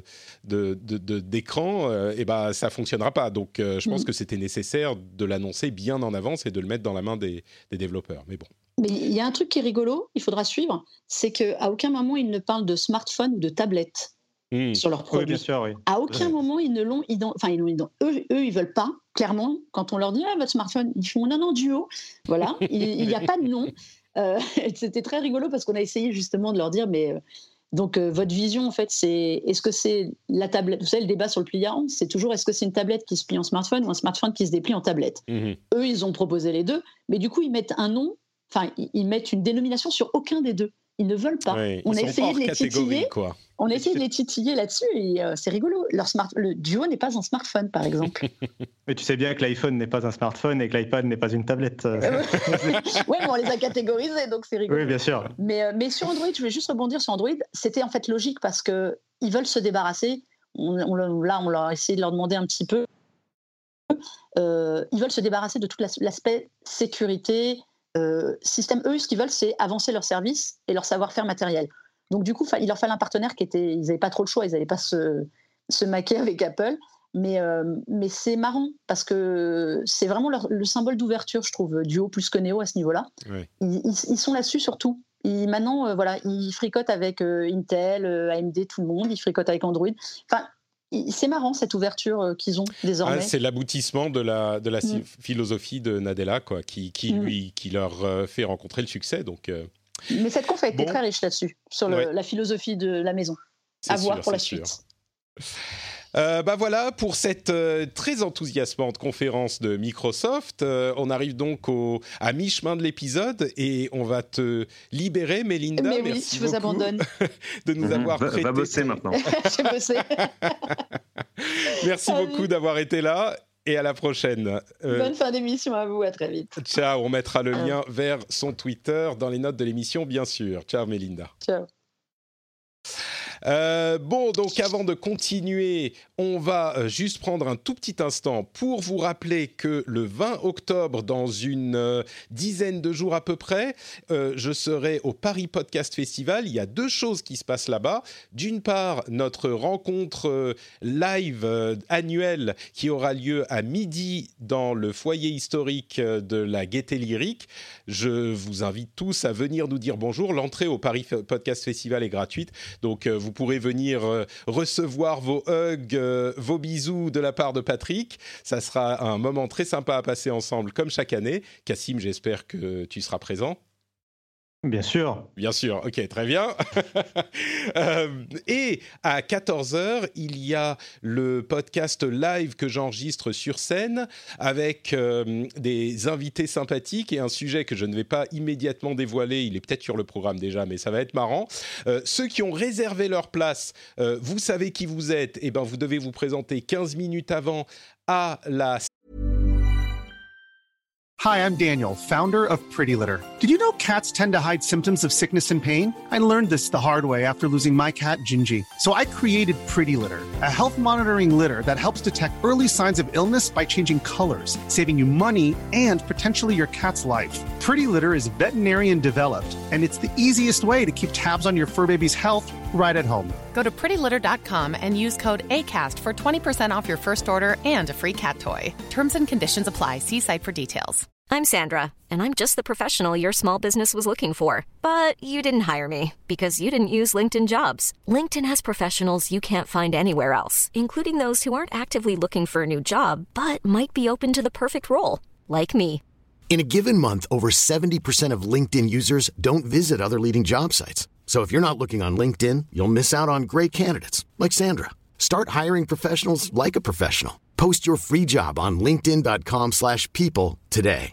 d'écran, ça ne fonctionnera pas. Donc, je pense que c'était nécessaire de l'annoncer bien en avance et de le mettre dans la main des développeurs. Mais bon. Mais il y a un truc qui est rigolo, il faudra suivre, c'est qu'à aucun moment, ils ne parlent de smartphone ou de tablette. Sur leurs produits. Oui, bien sûr, oui. À aucun moment, ils ne l'ont eux, ils veulent pas, clairement, quand on leur dit votre smartphone, ils font non, Duo. Voilà, il n'y a pas de nom. C'était très rigolo parce qu'on a essayé justement de leur dire, mais donc votre vision, en fait, est-ce que c'est la tablette? Vous savez, le débat sur le pliant, c'est toujours est-ce que c'est une tablette qui se plie en smartphone ou un smartphone qui se déplie en tablette? Eux, ils ont proposé les deux, mais du coup, ils mettent un nom, ils mettent une dénomination sur aucun des deux. Ils ne veulent pas. Oui, on a essayé de les titiller. Quoi. On a essayé de les titiller là-dessus et c'est rigolo. Le Duo n'est pas un smartphone, par exemple. Mais tu sais bien que l'iPhone n'est pas un smartphone et que l'iPad n'est pas une tablette. Oui, mais on les a catégorisés, donc c'est rigolo. Oui, bien sûr. Mais sur Android, je vais juste rebondir sur Android. C'était en fait logique parce qu'ils veulent se débarrasser. On a essayé de leur demander un petit peu. Ils veulent se débarrasser de tout l'aspect sécurité, système. Eux, ce qu'ils veulent, c'est avancer leur service et leur savoir-faire matériel. Donc, du coup, il leur fallait un partenaire ils n'avaient pas trop le choix, ils n'allaient pas se maquer avec Apple. Mais c'est marrant parce que c'est vraiment le symbole d'ouverture, je trouve, Duo plus que Neo à ce niveau-là. Oui. Ils sont là-dessus surtout. Maintenant, ils fricotent avec Intel, AMD, tout le monde. Ils fricotent avec Android. Enfin, c'est marrant cette ouverture qu'ils ont désormais. C'est l'aboutissement de la philosophie de Nadella, quoi, qui leur fait rencontrer le succès. Donc. Mais cette conf a été très riche là-dessus, sur la philosophie de la maison. À voir pour la suite. Voilà pour cette très enthousiasmante conférence de Microsoft. On arrive donc à mi-chemin de l'épisode et on va te libérer, Mélinda. Mais oui, merci je vous abandonne. De nous avoir prêté. Va bosser maintenant. J'ai bossé. Merci beaucoup d'avoir été là. Et à la prochaine. Bonne fin d'émission à vous, à très vite. Ciao, on mettra le lien vers son Twitter dans les notes de l'émission, bien sûr. Ciao, Mélinda. Ciao. Donc avant de continuer, on va juste prendre un tout petit instant pour vous rappeler que le 20 octobre, dans une dizaine de jours à peu près, je serai au Paris Podcast Festival. Il y a 2 choses qui se passent là-bas. D'une part, notre rencontre live annuelle qui aura lieu à midi dans le foyer historique de la Gaîté Lyrique. Je vous invite tous à venir nous dire bonjour. L'entrée au Paris Podcast Festival est gratuite, donc vous pourrez venir recevoir vos hugs, vos bisous de la part de Patrick. Ça sera un moment très sympa à passer ensemble, comme chaque année. Cassim, j'espère que tu seras présent. Bien sûr. Bien sûr, ok, très bien. Et à 14h, il y a le podcast live que j'enregistre sur scène avec des invités sympathiques et un sujet que je ne vais pas immédiatement dévoiler. Il est peut-être sur le programme déjà, mais ça va être marrant. Ceux qui ont réservé leur place, vous savez qui vous êtes. Eh ben, vous devez vous présenter 15 minutes avant à la... Hi, I'm Daniel, founder of Pretty Litter. Did you know cats tend to hide symptoms of sickness and pain? I learned this the hard way after losing my cat, Gingy. So I created Pretty Litter, a health monitoring litter that helps detect early signs of illness by changing colors, saving you money and potentially your cat's life. Pretty Litter is veterinarian developed, and it's the easiest way to keep tabs on your fur baby's health right at home. Go to prettylitter.com and use code ACAST for 20% off your first order and a free cat toy. Terms and conditions apply. See site for details. I'm Sandra, and I'm just the professional your small business was looking for. But you didn't hire me because you didn't use LinkedIn Jobs. LinkedIn has professionals you can't find anywhere else, including those who aren't actively looking for a new job, but might be open to the perfect role, like me. In a given month, over 70% of LinkedIn users don't visit other leading job sites. So if you're not looking on LinkedIn, you'll miss out on great candidates like Sandra. Start hiring professionals like a professional. Post your free job on linkedin.com/people today.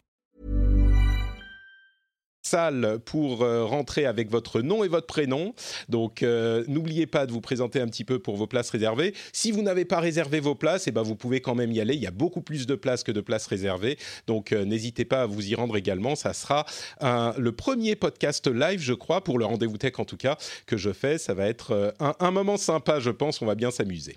Salle pour rentrer avec votre nom et votre prénom. Donc, n'oubliez pas de vous présenter un petit peu pour vos places réservées. Si vous n'avez pas réservé vos places, eh ben, vous pouvez quand même y aller. Il y a beaucoup plus de places que de places réservées. Donc, n'hésitez pas à vous y rendre également. Ça sera le premier podcast live, je crois, pour le Rendez-vous Tech en tout cas, que je fais. Ça va être un moment sympa, je pense. On va bien s'amuser.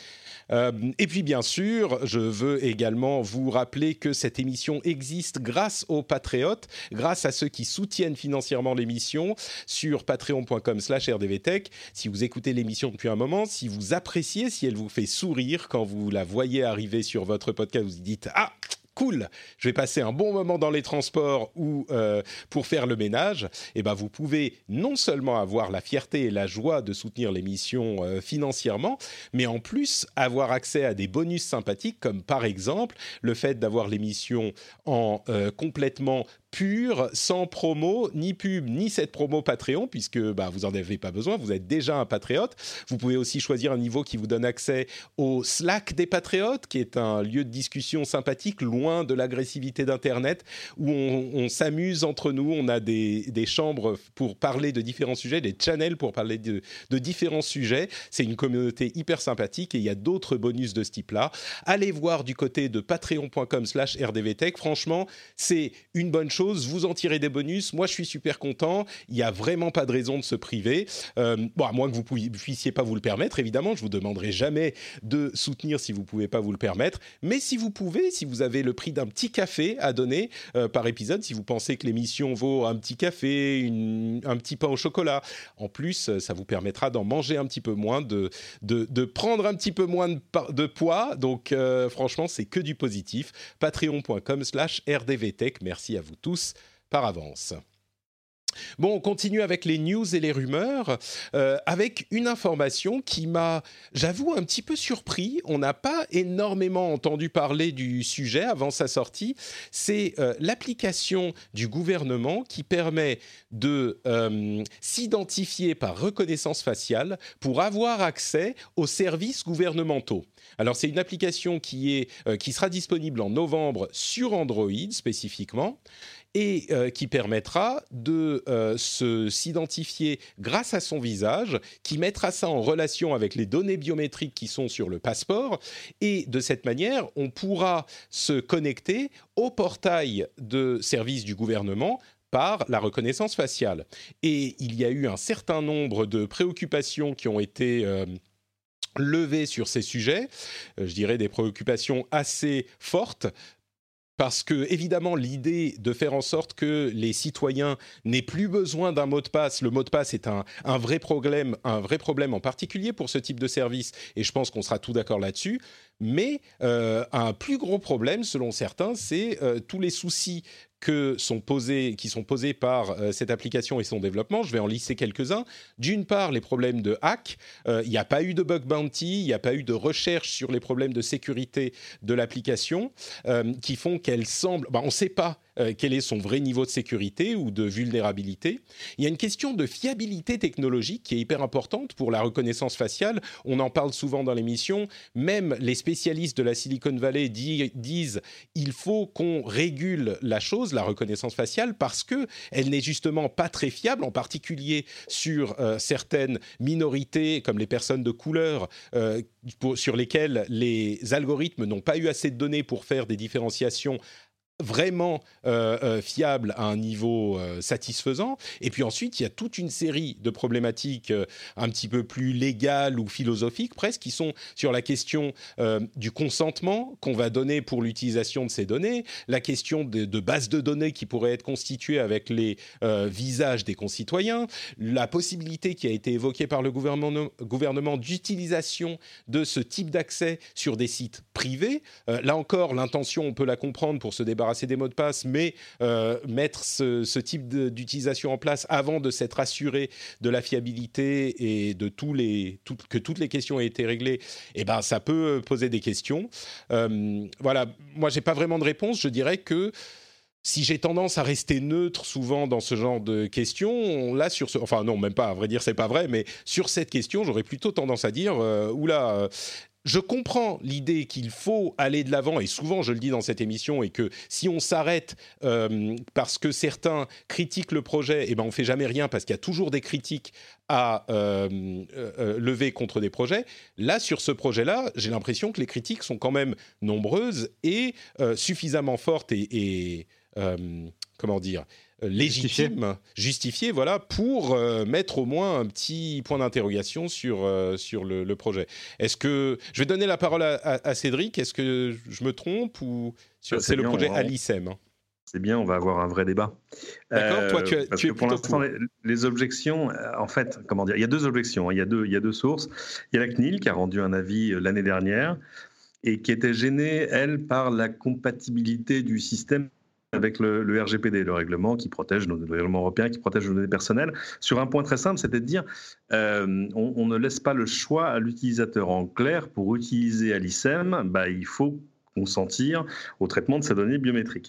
Et puis bien sûr, je veux également vous rappeler que cette émission existe grâce aux patriotes, grâce à ceux qui soutiennent financièrement l'émission sur patreon.com/rdvtech. Si vous écoutez l'émission depuis un moment, si vous appréciez, si elle vous fait sourire quand vous la voyez arriver sur votre podcast, vous vous dites « Ah !» cool, je vais passer un bon moment dans les transports ou pour faire le ménage, et ben vous pouvez non seulement avoir la fierté et la joie de soutenir l'émission financièrement, mais en plus avoir accès à des bonus sympathiques, comme par exemple le fait d'avoir l'émission en complètement pur, sans promo, ni pub, ni cette promo Patreon, puisque vous n'en avez pas besoin, vous êtes déjà un patriote. Vous pouvez aussi choisir un niveau qui vous donne accès au Slack des patriotes, qui est un lieu de discussion sympathique, loin de l'agressivité d'Internet, où on s'amuse entre nous, on a des chambres pour parler de différents sujets, des channels pour parler de différents sujets. C'est une communauté hyper sympathique et il y a d'autres bonus de ce type-là. Allez voir du côté de patreon.com/rdvtech. Franchement, c'est une bonne chose. Vous en tirez des bonus. Moi, je suis super content. Il n'y a vraiment pas de raison de se priver. À moins que vous puissiez pas vous le permettre, évidemment. Je vous demanderai jamais de soutenir si vous pouvez pas vous le permettre. Mais si vous pouvez, si vous avez le prix d'un petit café à donner par épisode, si vous pensez que l'émission vaut un petit café, un petit pain au chocolat, en plus, ça vous permettra d'en manger un petit peu moins, de prendre un petit peu moins de poids. Donc, franchement, c'est que du positif. Patreon.com/rdvtech. Merci à vous tous par avance. Bon, on continue avec les news et les rumeurs, avec une information qui m'a, j'avoue, un petit peu surpris. On n'a pas énormément entendu parler du sujet avant sa sortie. C'est l'application du gouvernement qui permet de s'identifier par reconnaissance faciale pour avoir accès aux services gouvernementaux. Alors, c'est une application qui sera disponible en novembre sur Android spécifiquement, et qui permettra de s'identifier grâce à son visage, qui mettra ça en relation avec les données biométriques qui sont sur le passeport, et de cette manière, on pourra se connecter au portail de services du gouvernement par la reconnaissance faciale. Et il y a eu un certain nombre de préoccupations qui ont été levées sur ces sujets, je dirais des préoccupations assez fortes, parce que, évidemment, l'idée de faire en sorte que les citoyens n'aient plus besoin d'un mot de passe, le mot de passe est un vrai problème en particulier pour ce type de service, et je pense qu'on sera tous d'accord là-dessus, mais un plus gros problème, selon certains, c'est tous les soucis qui sont posés par cette application et son développement. Je vais en lister quelques-uns. D'une part, les problèmes de hack. Il n'y a pas eu de bug bounty, il n'y a pas eu de recherche sur les problèmes de sécurité de l'application qui font qu'elle semble... on ne sait pas quel est son vrai niveau de sécurité ou de vulnérabilité. Il y a une question de fiabilité technologique qui est hyper importante pour la reconnaissance faciale. On en parle souvent dans l'émission. Même les spécialistes de la Silicon Valley disent il faut qu'on régule la chose, la reconnaissance faciale, parce qu'elle n'est justement pas très fiable, en particulier sur certaines minorités, comme les personnes de couleur, sur lesquelles les algorithmes n'ont pas eu assez de données pour faire des différenciations vraiment fiable à un niveau satisfaisant. Et puis ensuite, il y a toute une série de problématiques un petit peu plus légales ou philosophiques presque, qui sont sur la question du consentement qu'on va donner pour l'utilisation de ces données, la question de bases de données qui pourraient être constituées avec les visages des concitoyens, la possibilité qui a été évoquée par le gouvernement d'utilisation de ce type d'accès sur des sites privés. Là encore, l'intention, on peut la comprendre pour se débarrasser des mots de passe, mais mettre ce type d'utilisation en place avant de s'être assuré de la fiabilité et de que toutes les questions aient été réglées, ça peut poser des questions. Voilà, moi, j'ai pas vraiment de réponse. Je dirais que si j'ai tendance à rester neutre souvent dans ce genre de questions, là enfin non, même pas, à vrai dire, c'est pas vrai, mais sur cette question, j'aurais plutôt tendance à dire, je comprends l'idée qu'il faut aller de l'avant, et souvent je le dis dans cette émission, et que si on s'arrête parce que certains critiquent le projet, on ne fait jamais rien parce qu'il y a toujours des critiques à lever contre des projets. Là, sur ce projet-là, j'ai l'impression que les critiques sont quand même nombreuses et suffisamment fortes et légitime, justifié, voilà, pour mettre au moins un petit point d'interrogation sur le projet. Est-ce que je vais donner la parole à Cédric? Est-ce que je me trompe ou c'est le projet Alicem? C'est bien, on va avoir un vrai débat. D'accord, toi tu es pour l'instant les objections, en fait, il y a deux objections, il y a deux sources. Il y a la CNIL qui a rendu un avis l'année dernière et qui était gênée, elle, par la compatibilité du système avec le RGPD, le règlement européen qui protège nos données personnelles, sur un point très simple, c'est de dire on ne laisse pas le choix à l'utilisateur. En clair, pour utiliser Alicem, il faut consentir au traitement de ses données biométriques.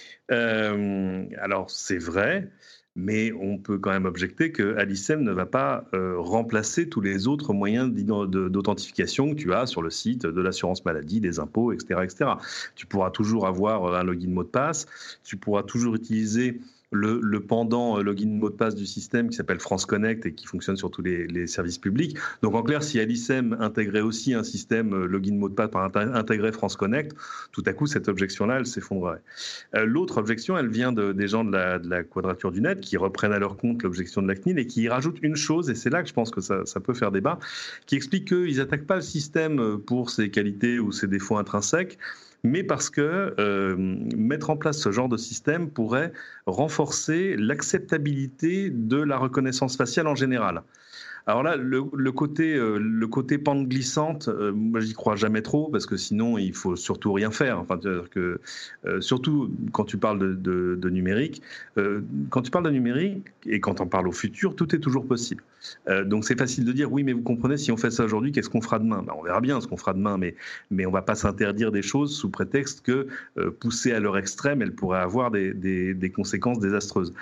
Alors, c'est vrai, mais on peut quand même objecter que Alicem ne va pas remplacer tous les autres moyens d'authentification que tu as sur le site de l'assurance maladie, des impôts, etc., etc. Tu pourras toujours avoir un login mot de passe, tu pourras toujours utiliser le pendant login mot de passe du système qui s'appelle France Connect et qui fonctionne sur tous les services publics. Donc en clair, si Alicem intégrait aussi un système login mot de passe par intégrer France Connect, tout à coup cette objection-là, elle s'effondrerait. L'autre objection, elle vient des gens de la Quadrature du Net qui reprennent à leur compte l'objection de la CNIL et qui y rajoutent une chose, et c'est là que je pense que ça peut faire débat, qui explique qu'ils n'attaquent pas le système pour ses qualités ou ses défauts intrinsèques, mais parce que mettre en place ce genre de système pourrait renforcer l'acceptabilité de la reconnaissance faciale en général. Alors là, le côté pente glissante, moi j'y crois jamais trop parce que sinon il faut surtout rien faire. Enfin, surtout quand tu parles de numérique, quand tu parles de numérique et quand on parle au futur, tout est toujours possible. Donc c'est facile de dire oui, mais vous comprenez, si on fait ça aujourd'hui, qu'est-ce qu'on fera demain ? On verra bien ce qu'on fera demain, mais on va pas s'interdire des choses sous prétexte que poussées à leur extrême, elles pourraient avoir des conséquences désastreuses.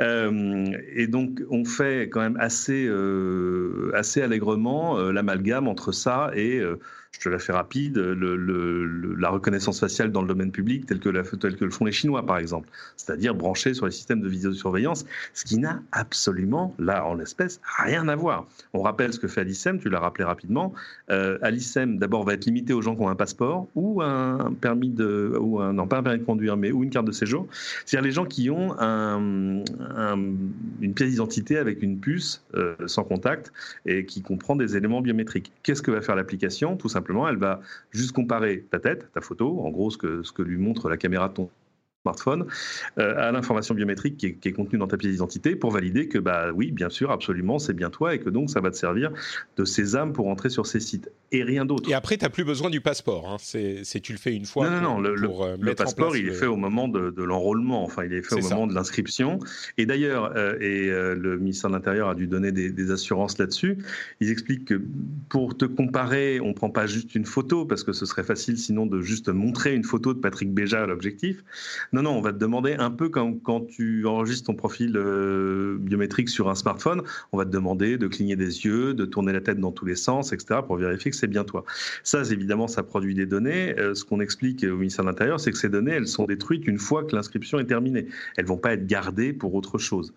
Et donc on fait quand même assez allègrement l'amalgame entre ça et, je te la fais rapide, la reconnaissance faciale dans le domaine public tel que le font les Chinois par exemple, c'est-à-dire branché sur les systèmes de vidéosurveillance, ce qui n'a absolument, là en l'espèce, rien à voir. On rappelle ce que fait Alicem, tu l'as rappelé rapidement. Alicem d'abord va être limité aux gens qui ont un passeport ou un permis non pas un permis de conduire, mais ou une carte de séjour, c'est-à-dire les gens qui ont une pièce d'identité avec une puce sans contact et qui comprend des éléments biométriques. Qu'est-ce que va faire l'application ? Tout simplement, elle va juste comparer ta tête, ta photo, en gros ce que lui montre la caméra de ton smartphone, à l'information biométrique qui est contenue dans ta pièce d'identité pour valider que, oui, bien sûr, absolument, c'est bien toi et que donc ça va te servir de sésame pour entrer sur ces sites et rien d'autre. Et après, tu n'as plus besoin du passeport. Hein. Tu le fais une fois. Non, le passeport, il est fait au moment de l'enrôlement. Enfin, il est fait au moment de l'inscription. Et d'ailleurs, le ministère de l'Intérieur a dû donner des assurances là-dessus. Ils expliquent que pour te comparer, on ne prend pas juste une photo parce que ce serait facile sinon de juste montrer une photo de Patrick Béja à l'objectif. Non, on va te demander un peu quand tu enregistres ton profil biométrique sur un smartphone, on va te demander de cligner des yeux, de tourner la tête dans tous les sens, etc. pour vérifier que c'est bien toi. Ça, évidemment, ça produit des données. Ce qu'on explique au ministère de l'Intérieur, c'est que ces données, elles sont détruites une fois que l'inscription est terminée. Elles ne vont pas être gardées pour autre chose.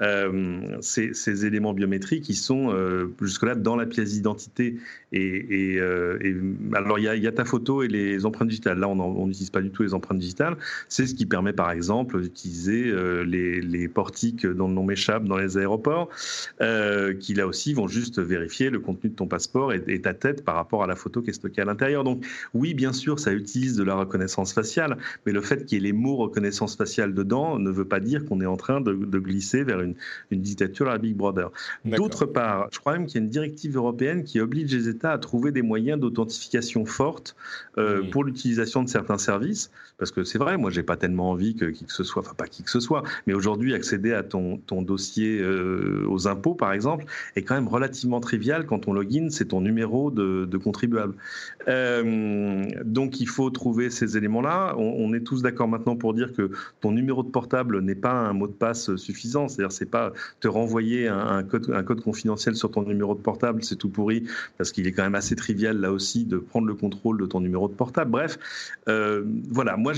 Ces éléments biométriques, ils sont jusque-là dans la pièce d'identité. Alors, il y a ta photo et les empreintes digitales. Là, on n'utilise pas du tout les empreintes digitales. C'est ce qui permet par exemple d'utiliser les portiques dont le nom m'échappe dans les aéroports, qui là aussi vont juste vérifier le contenu de ton passeport et ta tête par rapport à la photo qui est stockée à l'intérieur. Donc oui, bien sûr, ça utilise de la reconnaissance faciale, mais le fait qu'il y ait les mots reconnaissance faciale dedans ne veut pas dire qu'on est en train de glisser vers une dictature à la Big Brother. D'accord. D'autre part, je crois même qu'il y a une directive européenne qui oblige les États à trouver des moyens d'authentification fortes pour l'utilisation de certains services, parce que c'est vrai, moi j'ai pas pleinement envie que qui que ce soit, enfin pas qui que ce soit, mais aujourd'hui accéder à ton dossier aux impôts par exemple est quand même relativement trivial quand ton login c'est ton numéro de contribuable. Donc il faut trouver ces éléments-là. On est tous d'accord maintenant pour dire que ton numéro de portable n'est pas un mot de passe suffisant, c'est-à-dire c'est pas te renvoyer un code confidentiel sur ton numéro de portable, c'est tout pourri parce qu'il est quand même assez trivial là aussi de prendre le contrôle de ton numéro de portable. Bref, voilà, moi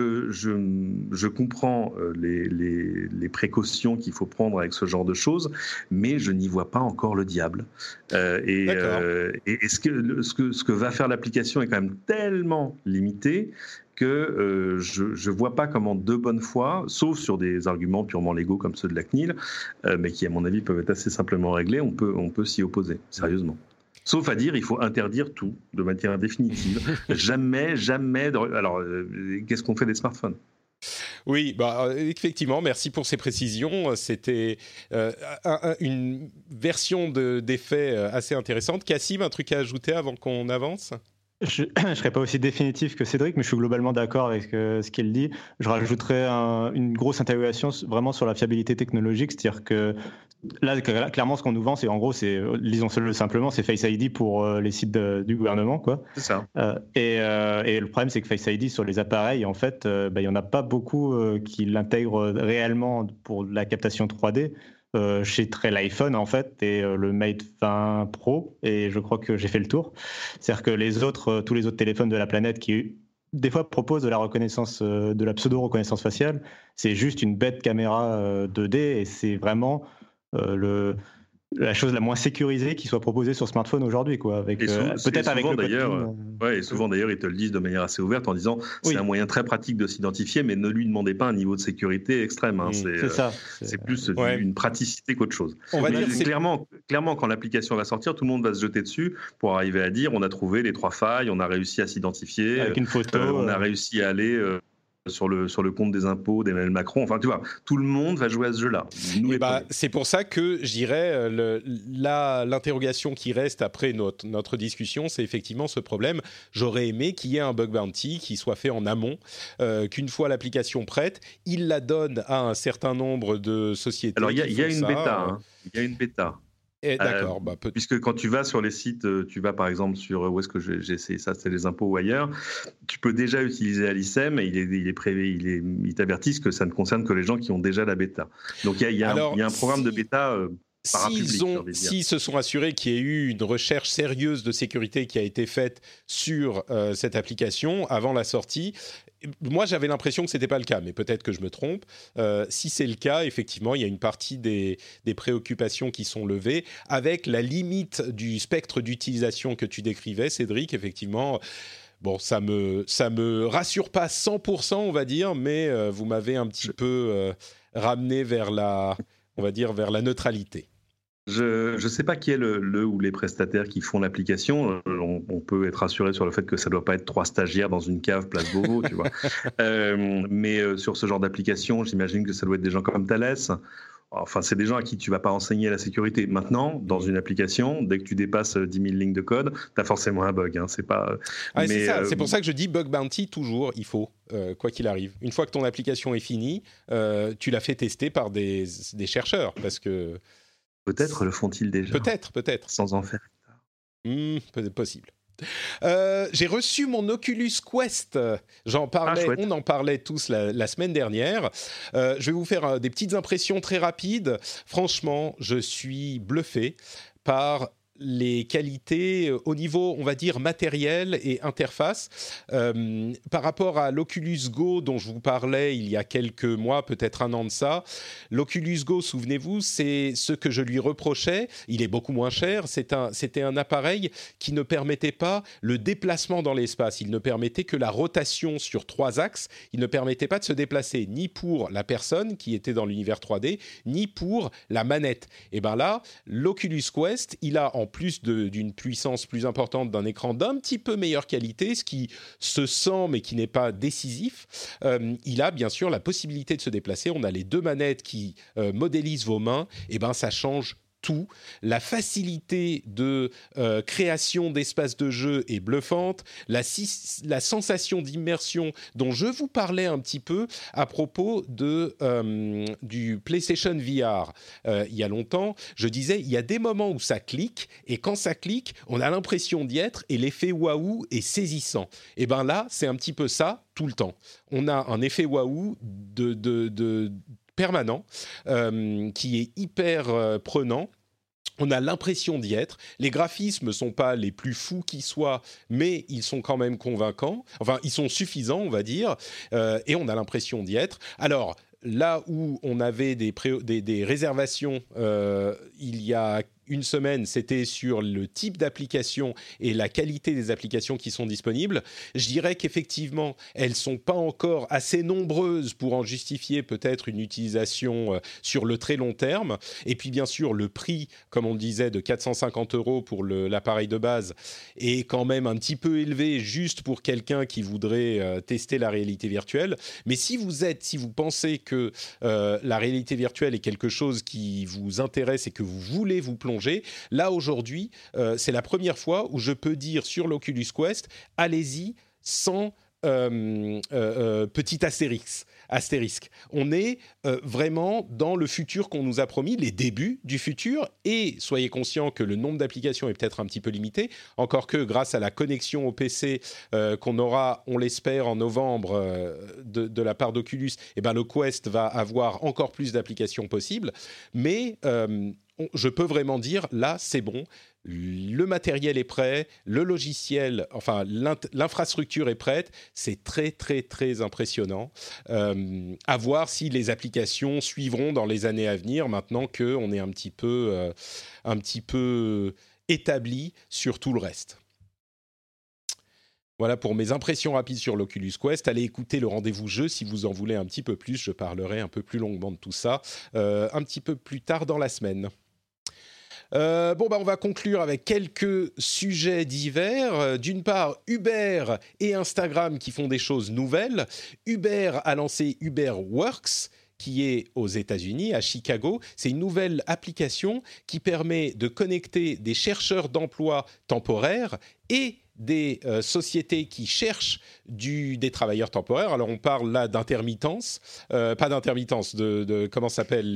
je comprends les précautions qu'il faut prendre avec ce genre de choses, mais je n'y vois pas encore le diable. Et ce que va faire l'application est quand même tellement limité que je ne vois pas comment de bonne foi, sauf sur des arguments purement légaux comme ceux de la CNIL, mais qui à mon avis peuvent être assez simplement réglés, on peut s'y opposer, sérieusement. Sauf à dire, il faut interdire tout de manière définitive. jamais. Alors, qu'est-ce qu'on fait des smartphones ? Oui, effectivement, merci pour ces précisions. C'était une version d'effet assez intéressante. Cassim, un truc à ajouter avant qu'on avance ? Je ne serais pas aussi définitif que Cédric, mais je suis globalement d'accord avec ce qu'il dit. Je rajouterais une grosse interrogation vraiment sur la fiabilité technologique, c'est-à-dire que là, clairement, ce qu'on nous vend, c'est en gros, lisons-le simplement, c'est Face ID pour les sites du gouvernement, quoi. C'est ça. Et le problème, c'est que Face ID sur les appareils, en fait, il n'y en a pas beaucoup qui l'intègrent réellement pour la captation 3D. Chez l'iPhone en fait et le Mate 20 Pro, et je crois que j'ai fait le tour. C'est-à-dire que tous les autres téléphones de la planète qui des fois proposent de la reconnaissance, de la pseudo-reconnaissance faciale, c'est juste une bête caméra 2D et c'est vraiment la chose la moins sécurisée qui soit proposée sur smartphone aujourd'hui, quoi. Peut-être avec le d'ailleurs, et souvent d'ailleurs ils te le disent de manière assez ouverte en disant c'est un moyen très pratique de s'identifier, mais ne lui demandez pas un niveau de sécurité extrême. Hein. C'est plus une praticité qu'autre chose. Clairement, quand l'application va sortir, tout le monde va se jeter dessus pour arriver à dire on a trouvé les 3 failles, on a réussi à s'identifier, avec une photo, on a réussi à aller sur le compte des impôts d'Emmanuel Macron. Enfin, tu vois, tout le monde va jouer à ce jeu-là. C'est pour ça que je dirais l'interrogation qui reste après notre discussion, c'est effectivement ce problème. J'aurais aimé qu'il y ait un bug bounty qui soit fait en amont, qu'une fois l'application prête, il la donne à un certain nombre de sociétés. Alors, il y a une bêta. Il y a une bêta. D'accord. Puisque quand tu vas sur les sites, tu vas par exemple sur où est-ce que j'ai essayé ça, c'est les impôts ou ailleurs, tu peux déjà utiliser Alicem et ils t'avertissent que ça ne concerne que les gens qui ont déjà la bêta. Donc il y a un programme de bêta S'ils se sont assurés qu'il y ait eu une recherche sérieuse de sécurité qui a été faite sur cette application avant la sortie, moi j'avais l'impression que ce n'était pas le cas, mais peut-être que je me trompe. Si c'est le cas, effectivement, il y a une partie des préoccupations qui sont levées, avec la limite du spectre d'utilisation que tu décrivais, Cédric, effectivement. Bon, ça me rassure pas 100%, on va dire, mais vous m'avez un petit peu ramené vers la neutralité. Je ne sais pas qui est le ou les prestataires qui font l'application. On peut être rassuré sur le fait que ça ne doit pas être 3 stagiaires dans une cave place Beauvau, tu vois. Mais sur ce genre d'application, j'imagine que ça doit être des gens comme Thales. Enfin, c'est des gens à qui tu ne vas pas enseigner la sécurité. Maintenant, dans une application, dès que tu dépasses 10 000 lignes de code, tu as forcément un bug. Hein. C'est pas... c'est ça. C'est pour ça que je dis bug bounty toujours, il faut, quoi qu'il arrive. Une fois que ton application est finie, tu l'as fait tester par des chercheurs, parce que... Peut-être le font-ils déjà. Peut-être. Sans en faire. Possible. J'ai reçu mon Oculus Quest. On en parlait tous la semaine dernière. Je vais vous faire des petites impressions très rapides. Franchement, je suis bluffé par les qualités au niveau, on va dire, matériel et interface. Par rapport à l'Oculus Go dont je vous parlais il y a quelques mois, peut-être un an de ça, l'Oculus Go, souvenez-vous, c'est ce que je lui reprochais. Il est beaucoup moins cher. C'était un appareil qui ne permettait pas le déplacement dans l'espace. Il ne permettait que la rotation sur 3 axes. Il ne permettait pas de se déplacer ni pour la personne qui était dans l'univers 3D, ni pour la manette. Et bien là, l'Oculus Quest, il a en plus d'une puissance plus importante, d'un écran d'un petit peu meilleure qualité, ce qui se sent mais qui n'est pas décisif. Il a bien sûr la possibilité de se déplacer. On a les 2 manettes qui modélisent vos mains. Et ben ça change tout. La facilité de création d'espaces de jeu est bluffante. La sensation d'immersion dont je vous parlais un petit peu à propos du PlayStation VR il y a longtemps, je disais il y a des moments où ça clique et quand ça clique, on a l'impression d'y être et l'effet waouh est saisissant. Et ben là, c'est un petit peu ça tout le temps. On a un effet waouh de permanent qui est hyper prenant. On a l'impression d'y être. Les graphismes ne sont pas les plus fous qui soient, mais ils sont quand même convaincants. Enfin, ils sont suffisants, on va dire. Et on a l'impression d'y être. Alors, là où on avait des réservations il y a une semaine, c'était sur le type d'application et la qualité des applications qui sont disponibles. Je dirais qu'effectivement, elles ne sont pas encore assez nombreuses pour en justifier peut-être une utilisation sur le très long terme. Et puis bien sûr, le prix, comme on le disait, de 450 € pour l'appareil de base est quand même un petit peu élevé juste pour quelqu'un qui voudrait tester la réalité virtuelle. Mais si vous pensez que la réalité virtuelle est quelque chose qui vous intéresse et que vous voulez vous plonger, là aujourd'hui, c'est la première fois où je peux dire sur l'Oculus Quest, allez-y sans petit astérisque. On est vraiment dans le futur qu'on nous a promis, les débuts du futur, et soyez conscients que le nombre d'applications est peut-être un petit peu limité, encore que grâce à la connexion au PC qu'on aura, on l'espère, en novembre de la part d'Oculus, eh ben, le Quest va avoir encore plus d'applications possibles, mais je peux vraiment dire, là, c'est bon. Le matériel est prêt, le logiciel, enfin l'infrastructure est prête. C'est très, très, très impressionnant. À voir si les applications suivront dans les années à venir, maintenant qu'on est un petit peu établi sur tout le reste. Voilà pour mes impressions rapides sur l'Oculus Quest. Allez écouter le rendez-vous jeu si vous en voulez un petit peu plus. Je parlerai un peu plus longuement de tout ça un petit peu plus tard dans la semaine. On va conclure avec quelques sujets divers. D'une part, Uber et Instagram qui font des choses nouvelles. Uber a lancé Uber Works, qui est aux États-Unis, à Chicago. C'est une nouvelle application qui permet de connecter des chercheurs d'emploi temporaires et des sociétés qui cherchent des travailleurs temporaires. Alors, on parle là d'intermittence, pas d'intermittence, de comment ça s'appelle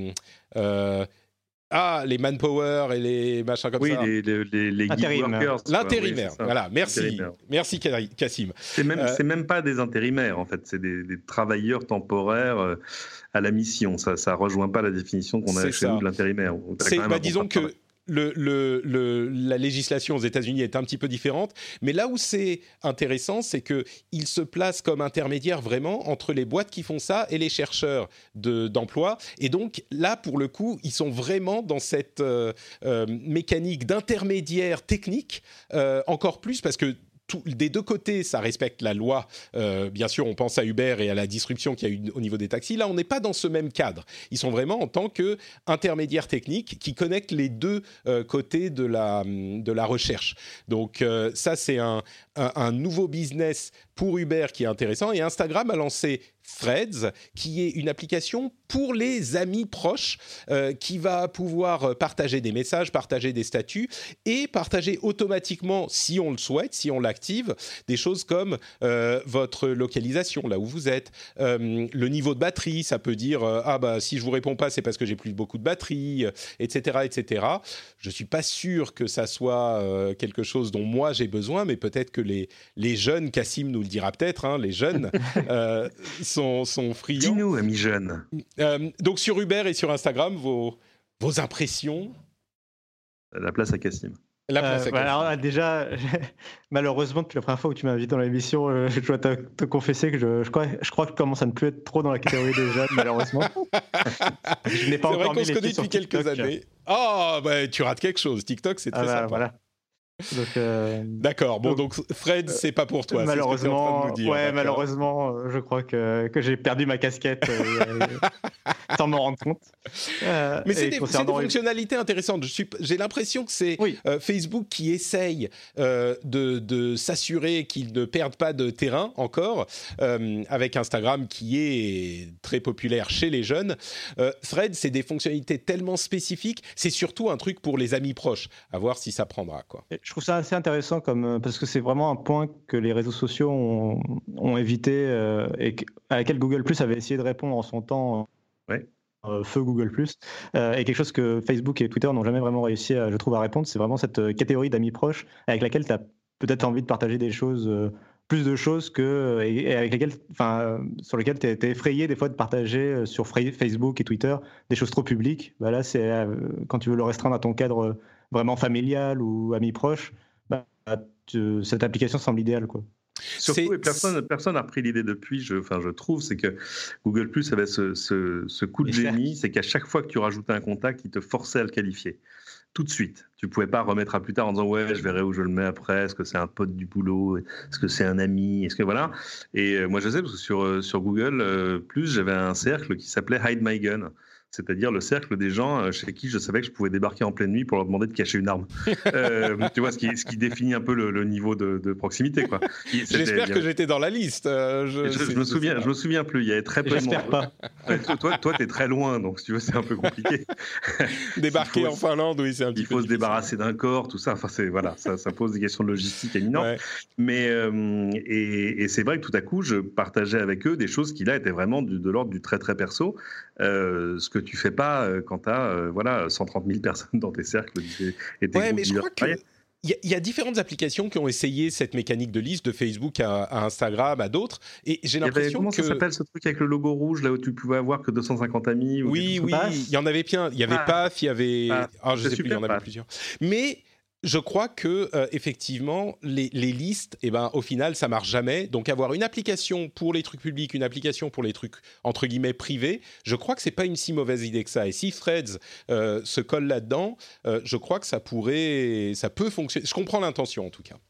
les manpower et les machins comme ça. Oui, les gig workers. L'intérimaire, oui, voilà. Merci Kassim. C'est même pas des intérimaires, en fait. C'est des travailleurs temporaires à la mission. Ça rejoint pas la définition qu'on a chez nous de l'intérimaire. Disons que la législation aux États-Unis est un petit peu différente, mais là où c'est intéressant, c'est qu'il se place comme intermédiaire vraiment entre les boîtes qui font ça et les chercheurs d'emploi. Et donc là, pour le coup, ils sont vraiment dans cette mécanique d'intermédiaire technique, encore plus parce que des deux côtés, ça respecte la loi. Bien sûr, on pense à Uber et à la disruption qu'il y a eu au niveau des taxis. Là, on n'est pas dans ce même cadre. Ils sont vraiment en tant qu'intermédiaires techniques qui connectent les deux côtés de la recherche. Donc ça, c'est un nouveau business pour Uber qui est intéressant. Et Instagram a lancé Threads, qui est une application pour les amis proches, qui va pouvoir partager des messages, partager des statuts et partager automatiquement, si on le souhaite, si on l'active, des choses comme votre localisation, là où vous êtes, le niveau de batterie, ça peut dire si je vous réponds pas, c'est parce que j'ai plus beaucoup de batterie, etc., etc. Je suis pas sûr que ça soit quelque chose dont moi j'ai besoin, mais peut-être que les jeunes, Kassim nous le dira peut-être, hein, les jeunes sont friands. Dis-nous, amis jeunes. Donc sur Uber et sur Instagram, vos impressions. La place à Kassim. Alors déjà, malheureusement, depuis la première fois où tu m'as invité dans l'émission, je dois te confesser que je crois que je commence à ne plus être trop dans la catégorie des jeunes, malheureusement. Je n'ai pas c'est encore vrai qu'on se connaît depuis quelques années. Tu rates quelque chose. TikTok, c'est très sympa. Voilà. Donc, d'accord. Bon, donc Fred, c'est pas pour toi. Malheureusement, c'est ce que tu es en train de nous dire, malheureusement, je crois que j'ai perdu ma casquette. sans m'en rendre compte. Mais c'est des fonctionnalités intéressantes. J'ai l'impression que c'est Facebook qui essaye de s'assurer qu'ils ne perdent pas de terrain encore, avec Instagram qui est très populaire chez les jeunes. Threads, c'est des fonctionnalités tellement spécifiques, c'est surtout un truc pour les amis proches, à voir si ça prendra, quoi. Je trouve ça assez intéressant parce que c'est vraiment un point que les réseaux sociaux ont évité et à laquelle Google Plus avait essayé de répondre en son temps. Feu Google+, et quelque chose que Facebook et Twitter n'ont jamais vraiment réussi, je trouve, à répondre, c'est vraiment cette catégorie d'amis proches avec laquelle tu as peut-être envie de partager des choses, plus de choses et avec lesquelles, sur lesquelles tu es effrayé des fois de partager sur Facebook et Twitter des choses trop publiques. Là, c'est quand tu veux le restreindre à ton cadre vraiment familial ou amis proches, cette application semble idéale, quoi. Surtout, et personne n'a repris l'idée depuis, je trouve, c'est que Google Plus avait ce coup de génie, c'est qu'à chaque fois que tu rajoutais un contact, il te forçait à le qualifier. Tout de suite. Tu ne pouvais pas remettre à plus tard en disant je verrai où je le mets après, est-ce que c'est un pote du boulot, est-ce que c'est un ami, est-ce que voilà. Et moi je sais, parce que sur Google Plus, j'avais un cercle qui s'appelait Hide My Gun. C'est-à-dire le cercle des gens chez qui je savais que je pouvais débarquer en pleine nuit pour leur demander de cacher une arme. Tu vois, ce qui définit un peu le niveau de proximité, quoi. J'espère que j'étais dans la liste. Je me souviens plus. Il y avait très peu de monde. J'espère pas. Toi, t'es très loin, donc si tu veux, c'est un peu compliqué. Débarquer en Finlande, oui, c'est un petit peu. Il faut se débarrasser d'un corps, tout ça. Enfin, ça pose des questions de logistique éminentes. Ouais. Mais et c'est vrai que tout à coup, je partageais avec eux des choses qui là étaient vraiment de l'ordre du très très perso. Ce que tu fais pas quand tu as 130 000 personnes dans tes cercles et tes groupes. Mais je crois qu'il y a différentes applications qui ont essayé cette mécanique de liste, de Facebook à Instagram, à d'autres, et j'ai l'impression comment ça s'appelle ce truc avec le logo rouge, là où tu pouvais avoir que 250 amis Oui, il y en avait plein. Il y avait PAF, il y avait... je sais plus, il y en avait plusieurs. Mais... je crois que effectivement les listes, au final ça marche jamais. Donc avoir une application pour les trucs publics, une application pour les trucs entre guillemets privés, je crois que c'est pas une si mauvaise idée que ça. Et si Threads se colle là-dedans, je crois que ça peut fonctionner. Je comprends l'intention en tout cas.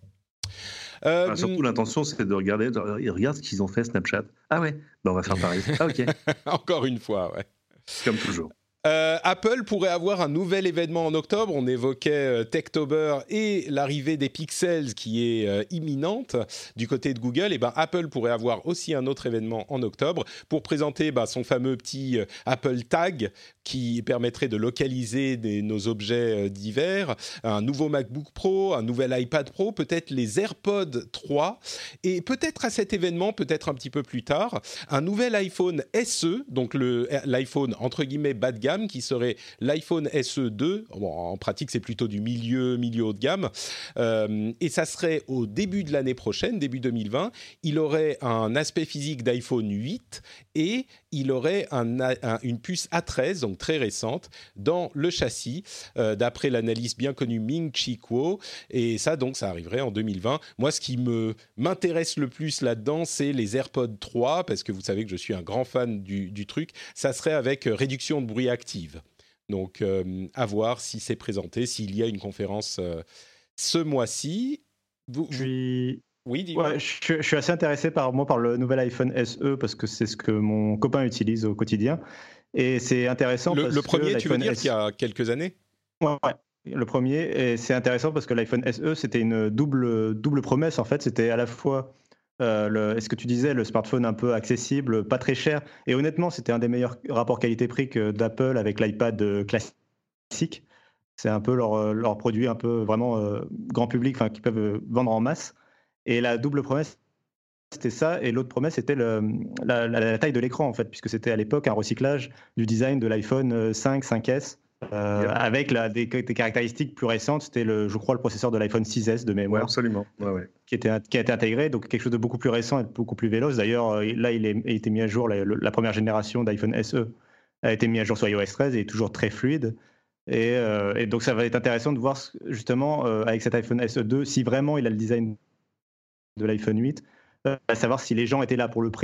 Surtout l'intention, c'est de regarder. Regarde ce qu'ils ont fait Snapchat. Ah ouais, on va faire pareil. Ah ok. Encore une fois, ouais. Comme toujours. Apple pourrait avoir un nouvel événement en octobre. On évoquait Techtober et l'arrivée des Pixels qui est imminente du côté de Google. Apple pourrait avoir aussi un autre événement en octobre pour présenter son fameux petit Apple Tag qui permettrait de localiser nos objets divers, un nouveau MacBook Pro, un nouvel iPad Pro, peut-être les AirPods 3 et peut-être à cet événement, peut-être un petit peu plus tard, un nouvel iPhone SE, donc l'iPhone entre guillemets bas de gamme, qui serait l'iPhone SE 2. Bon, en pratique, c'est plutôt du milieu haut de gamme. Et ça serait au début de l'année prochaine, début 2020. Il aurait un aspect physique d'iPhone 8 et il aurait une puce A13, donc très récente, dans le châssis, d'après l'analyse bien connue Ming-Chi Kuo. Et ça, donc, ça arriverait en 2020. Moi, ce qui m'intéresse le plus là-dedans, c'est les AirPods 3, parce que vous savez que je suis un grand fan du truc. Ça serait avec réduction de bruit active. Donc, à voir si c'est présenté, s'il y a une conférence ce mois-ci. Oui, dis-moi. Ouais, je suis assez intéressé par le nouvel iPhone SE parce que c'est ce que mon copain utilise au quotidien. Et c'est intéressant le premier, tu veux dire, qu'il y a quelques années ? Ouais. Le premier. Et c'est intéressant parce que l'iPhone SE, c'était une double promesse, en fait. C'était à la fois... est-ce que tu disais, le smartphone un peu accessible, pas très cher, et honnêtement c'était un des meilleurs rapports qualité-prix d'Apple avec l'iPad classique. C'est un peu leur produit un peu vraiment grand public, qu'ils peuvent vendre en masse. Et la double promesse c'était ça, et l'autre promesse c'était la taille de l'écran, en fait, puisque c'était à l'époque un recyclage du design de l'iPhone 5, 5S. Avec des caractéristiques plus récentes, c'était je crois le processeur de l'iPhone 6S de mémoire. Ouais, absolument. Ouais. Qui a été intégré, donc quelque chose de beaucoup plus récent et beaucoup plus véloce. D'ailleurs, là, il a été mis à jour, la première génération d'iPhone SE a été mis à jour sur iOS 13 et est toujours très fluide. Et donc, ça va être intéressant de voir justement avec cet iPhone SE 2 si vraiment il a le design de l'iPhone 8, à savoir si les gens étaient là pour le prix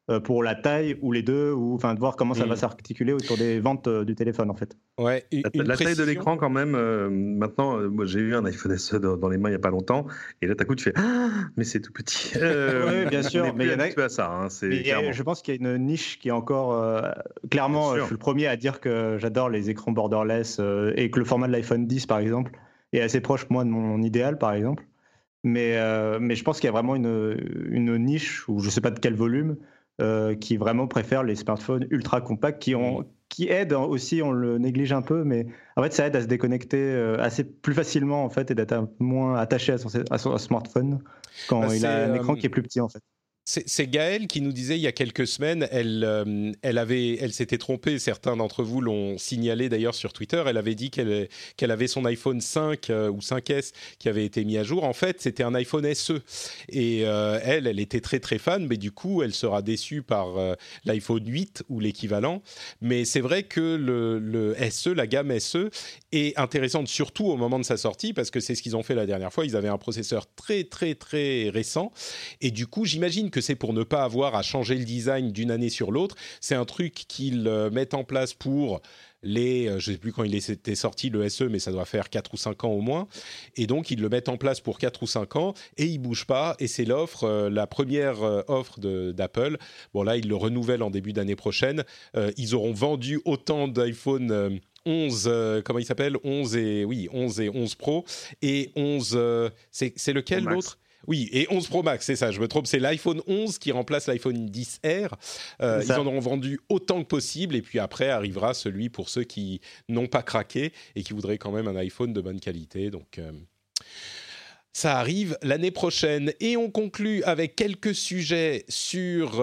pour la taille ou les deux, ou de voir comment ça va s'articuler autour des ventes du téléphone en fait. Ouais, la taille de l'écran quand même, maintenant, moi j'ai eu un iPhone SE dans les mains il n'y a pas longtemps, et là d'un coup tu fais « Ah, mais c'est tout petit ». Oui, bien sûr, mais il y en a à ça, hein, je pense qu'il y a une niche qui est encore... clairement, je suis le premier à dire que j'adore les écrans borderless et que le format de l'iPhone 10 par exemple est assez proche moi de mon idéal par exemple. Mais je pense qu'il y a vraiment une niche, ou je ne sais pas de quel volume, qui vraiment préfèrent les smartphones ultra compacts, qui aident aussi, on le néglige un peu, mais en fait ça aide à se déconnecter assez plus facilement en fait, et d'être moins attaché à son smartphone quand il a un écran qui est plus petit en fait. C'est Gaëlle qui nous disait il y a quelques semaines, elle s'était trompée, certains d'entre vous l'ont signalé d'ailleurs sur Twitter, elle avait dit qu'elle avait son iPhone 5 ou 5S qui avait été mis à jour. En fait, c'était un iPhone SE. Et elle était très très fan, mais du coup, elle sera déçue par l'iPhone 8 ou l'équivalent. Mais c'est vrai que le SE, la gamme SE, est intéressante surtout au moment de sa sortie, parce que c'est ce qu'ils ont fait la dernière fois. Ils avaient un processeur très très très récent. Et du coup, j'imagine que c'est pour ne pas avoir à changer le design d'une année sur l'autre. C'est un truc qu'ils mettent en place pour je ne sais plus quand il était sorti le SE, mais ça doit faire 4 ou 5 ans au moins. Et donc, ils le mettent en place pour 4 ou 5 ans et il ne bouge pas. Et c'est la première offre d'Apple. Bon, là, ils le renouvellent en début d'année prochaine. Ils auront vendu autant d'iPhone 11, comment il s'appelle 11 et 11 Pro. Et 11, c'est lequel l'autre ? Oui, et 11 Pro Max, c'est ça, je me trompe, c'est l'iPhone 11 qui remplace l'iPhone XR. Ils en auront vendu autant que possible, et puis après arrivera celui pour ceux qui n'ont pas craqué et qui voudraient quand même un iPhone de bonne qualité. Donc, ça arrive l'année prochaine. Et on conclut avec quelques sujets sur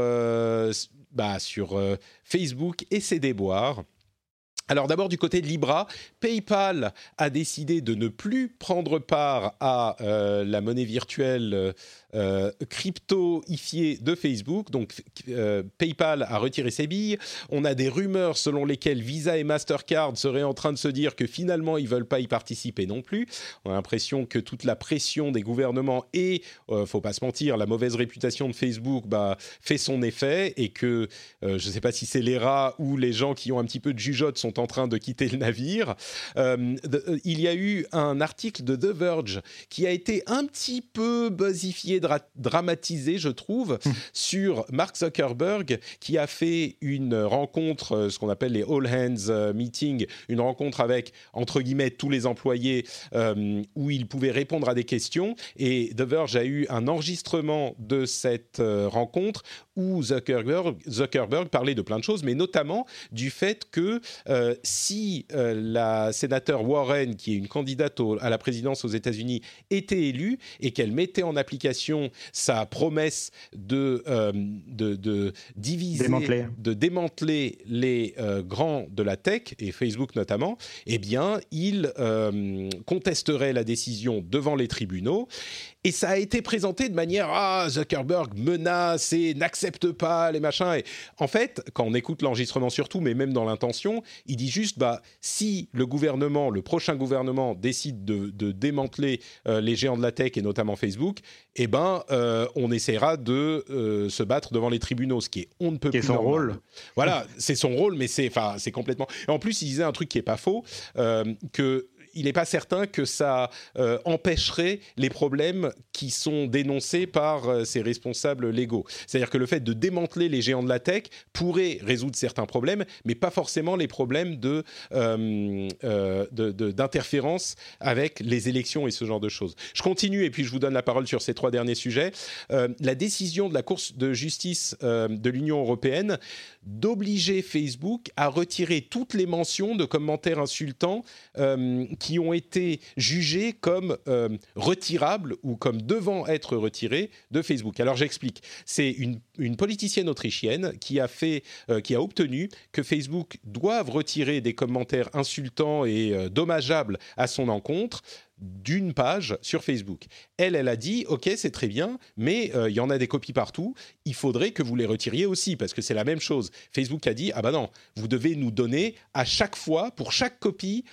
Facebook et ses déboires. Alors d'abord du côté de Libra, PayPal a décidé de ne plus prendre part à la monnaie virtuelle crypto-ifiée de Facebook. Donc PayPal a retiré ses billes. On a des rumeurs selon lesquelles Visa et Mastercard seraient en train de se dire que finalement ils ne veulent pas y participer non plus. On a l'impression que toute la pression des gouvernements et, faut pas se mentir, la mauvaise réputation de Facebook fait son effet, et que je ne sais pas si c'est les rats ou les gens qui ont un petit peu de jugeote sont en train de quitter le navire. Il y a eu un article de The Verge qui a été un petit peu buzzifié, dramatisé, je trouve, sur Mark Zuckerberg, qui a fait une rencontre, ce qu'on appelle les all hands meeting, une rencontre avec, entre guillemets, tous les employés, où il pouvait répondre à des questions. Et The Verge a eu un enregistrement de cette rencontre où Zuckerberg parlait de plein de choses, mais notamment du fait que si la sénateur Warren, qui est une candidate à la présidence aux États-Unis, était élue et qu'elle mettait en application sa promesse de diviser, de démanteler les grands de la tech, et Facebook notamment, eh bien, il contesterait la décision devant les tribunaux. Et ça a été présenté de manière « Ah, Zuckerberg menace et n'accepte pas les machins ». Et en fait, quand on écoute l'enregistrement surtout, mais même dans l'intention, il dit juste si le prochain gouvernement décide de démanteler les géants de la tech et notamment Facebook, eh ben, on essaiera de se battre devant les tribunaux, ce qui est on ne peut plus son normal. rôle. Voilà, c'est son rôle, mais c'est complètement... Et en plus, il disait un truc qui n'est pas faux, que... Il n'est pas certain que ça empêcherait les problèmes qui sont dénoncés par ces responsables légaux. C'est-à-dire que le fait de démanteler les géants de la tech pourrait résoudre certains problèmes, mais pas forcément les problèmes d'interférence avec les élections et ce genre de choses. Je continue et puis je vous donne la parole sur ces 3 derniers sujets. La décision de la Cour de justice de l'Union européenne d'obliger Facebook à retirer toutes les mentions de commentaires insultants qui ont été jugés comme retirables ou comme devant être retirés de Facebook. Alors j'explique. C'est une politicienne autrichienne qui a obtenu que Facebook doive retirer des commentaires insultants et dommageables à son encontre d'une page sur Facebook. Elle a dit « Ok, c'est très bien, mais il y en a des copies partout, il faudrait que vous les retiriez aussi, parce que c'est la même chose. » Facebook a dit « Ah ben non, vous devez nous donner à chaque fois, pour chaque copie,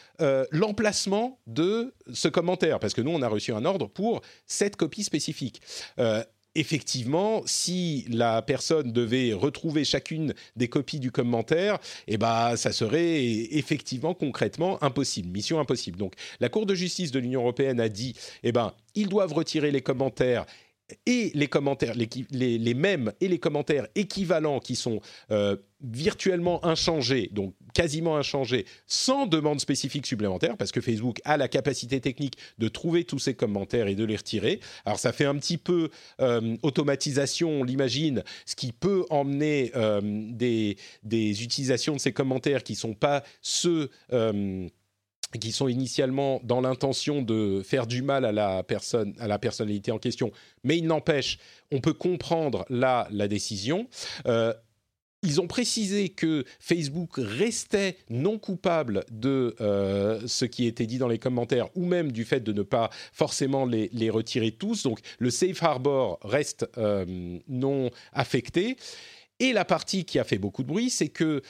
l'emplacement de ce commentaire, parce que nous, on a reçu un ordre pour cette copie spécifique. » effectivement, si la personne devait retrouver chacune des copies du commentaire, ça serait effectivement concrètement impossible, mission impossible. Donc la Cour de justice de l'Union européenne a dit, ils doivent retirer les commentaires et les commentaires, les mêmes et les commentaires équivalents qui sont virtuellement inchangés, donc quasiment inchangés, sans demande spécifique supplémentaire, parce que Facebook a la capacité technique de trouver tous ces commentaires et de les retirer. Alors ça fait un petit peu automatisation, on l'imagine, ce qui peut emmener des utilisations de ces commentaires qui ne sont pas ceux... qui sont initialement dans l'intention de faire du mal à la personnalité en question, mais il n'empêche, on peut comprendre là la décision. Ils ont précisé que Facebook restait non coupable de ce qui était dit dans les commentaires, ou même du fait de ne pas forcément les retirer tous. Donc le Safe Harbor reste non affecté. Et la partie qui a fait beaucoup de bruit, c'est que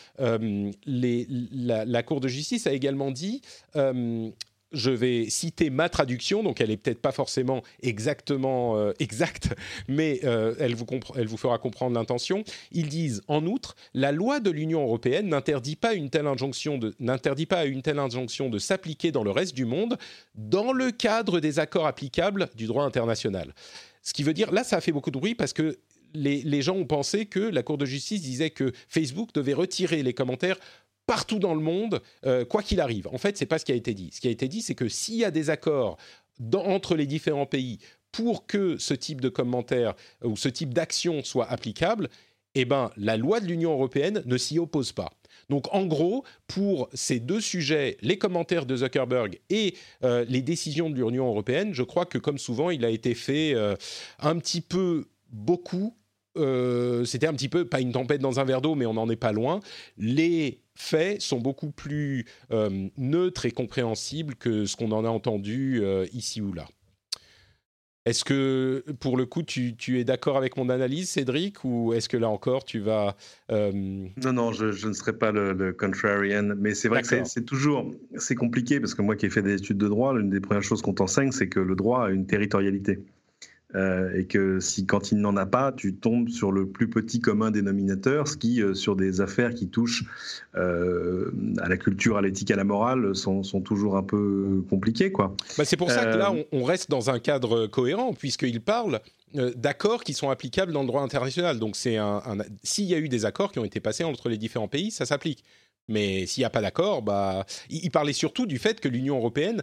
la Cour de justice a également dit, je vais citer ma traduction, donc elle n'est peut-être pas forcément exactement exacte, mais elle vous fera comprendre l'intention. Ils disent, en outre, la loi de l'Union européenne n'interdit pas à une telle injonction de s'appliquer dans le reste du monde dans le cadre des accords applicables du droit international. Ce qui veut dire, là ça a fait beaucoup de bruit parce que les gens ont pensé que la Cour de justice disait que Facebook devait retirer les commentaires partout dans le monde, quoi qu'il arrive. En fait, ce n'est pas ce qui a été dit. Ce qui a été dit, c'est que s'il y a des accords entre les différents pays pour que ce type de commentaires ou ce type d'action soit applicable, la loi de l'Union européenne ne s'y oppose pas. Donc, en gros, pour ces deux sujets, les commentaires de Zuckerberg et les décisions de l'Union européenne, je crois que, comme souvent, il a été fait un petit peu beaucoup. C'était un petit peu, pas une tempête dans un verre d'eau, mais on n'en est pas loin. Les faits sont beaucoup plus neutres et compréhensibles que ce qu'on en a entendu ici ou là. Est-ce que, pour le coup, tu es d'accord avec mon analyse, Cédric, ou est-ce que là encore, tu vas... Non, je ne serai pas le contrarian, mais c'est vrai que c'est compliqué, parce que moi qui ai fait des études de droit, l'une des premières choses qu'on t'enseigne, c'est que le droit a une territorialité. Et que quand il n'en a pas, tu tombes sur le plus petit commun dénominateur, ce qui, sur des affaires qui touchent à la culture, à l'éthique, à la morale, sont toujours un peu compliquées, quoi. C'est pour ça que là, on reste dans un cadre cohérent, puisqu'il parle d'accords qui sont applicables dans le droit international. Donc, s'il y a eu des accords qui ont été passés entre les différents pays, ça s'applique. Mais s'il n'y a pas d'accord, il parlait surtout du fait que l'Union européenne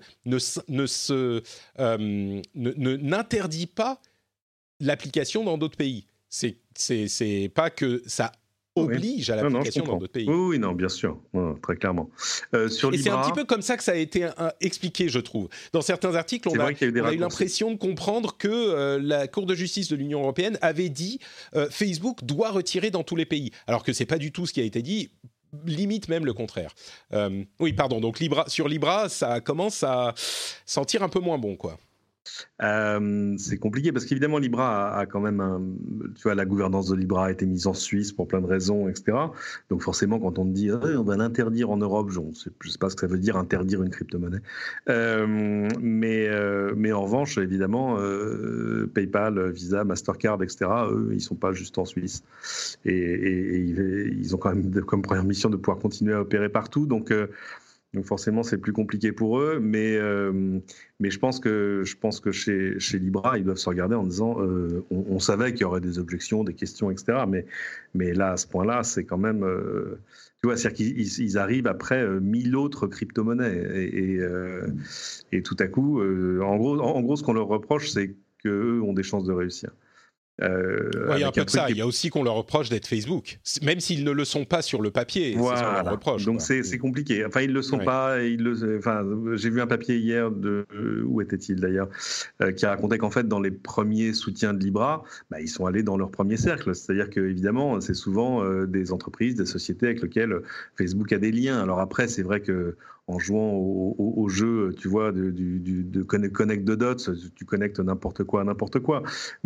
n'interdit pas l'application dans d'autres pays. C'est pas que ça oblige à l'application dans d'autres pays. Oui, non, bien sûr, très clairement. Sur Libra, c'est un petit peu comme ça que ça a été expliqué, je trouve. Dans certains articles, on a eu l'impression de comprendre que la Cour de justice de l'Union européenne avait dit Facebook doit retirer dans tous les pays, alors que c'est pas du tout ce qui a été dit. Limite même le contraire. Donc sur Libra, ça commence à sentir un peu moins bon, quoi. C'est compliqué parce qu'évidemment Libra a quand même la gouvernance de Libra a été mise en Suisse pour plein de raisons, etc. Donc forcément quand on te dit on va l'interdire en Europe, je ne sais pas ce que ça veut dire interdire une crypto-monnaie, mais en revanche évidemment PayPal, Visa, Mastercard, etc. eux ils sont pas juste en Suisse et ils ont quand même comme première mission de pouvoir continuer à opérer partout, donc forcément, c'est plus compliqué pour eux, mais je pense que chez Libra, ils doivent se regarder en disant on savait qu'il y aurait des objections, des questions, etc. Mais là, à ce point-là, c'est quand même... tu vois, c'est-à-dire qu'ils arrivent après 1000 autres crypto-monnaies. Et tout à coup, en gros, ce qu'on leur reproche, c'est qu'eux ont des chances de réussir. Il y a un peu de ça. Il y a aussi qu'on leur reproche d'être Facebook, même s'ils ne le sont pas sur le papier. Voilà. C'est ce qu'on leur reproche. Donc c'est compliqué. Enfin, ils le sont pas. J'ai vu un papier hier où était-il d'ailleurs, qui racontait qu'en fait, dans les premiers soutiens de Libra, ils sont allés dans leur premier cercle. C'est-à-dire que évidemment, c'est souvent des entreprises, des sociétés avec lesquelles Facebook a des liens. Alors après, c'est vrai que en jouant au jeu, tu vois, de connect the dots, tu connectes n'importe quoi à n'importe quoi.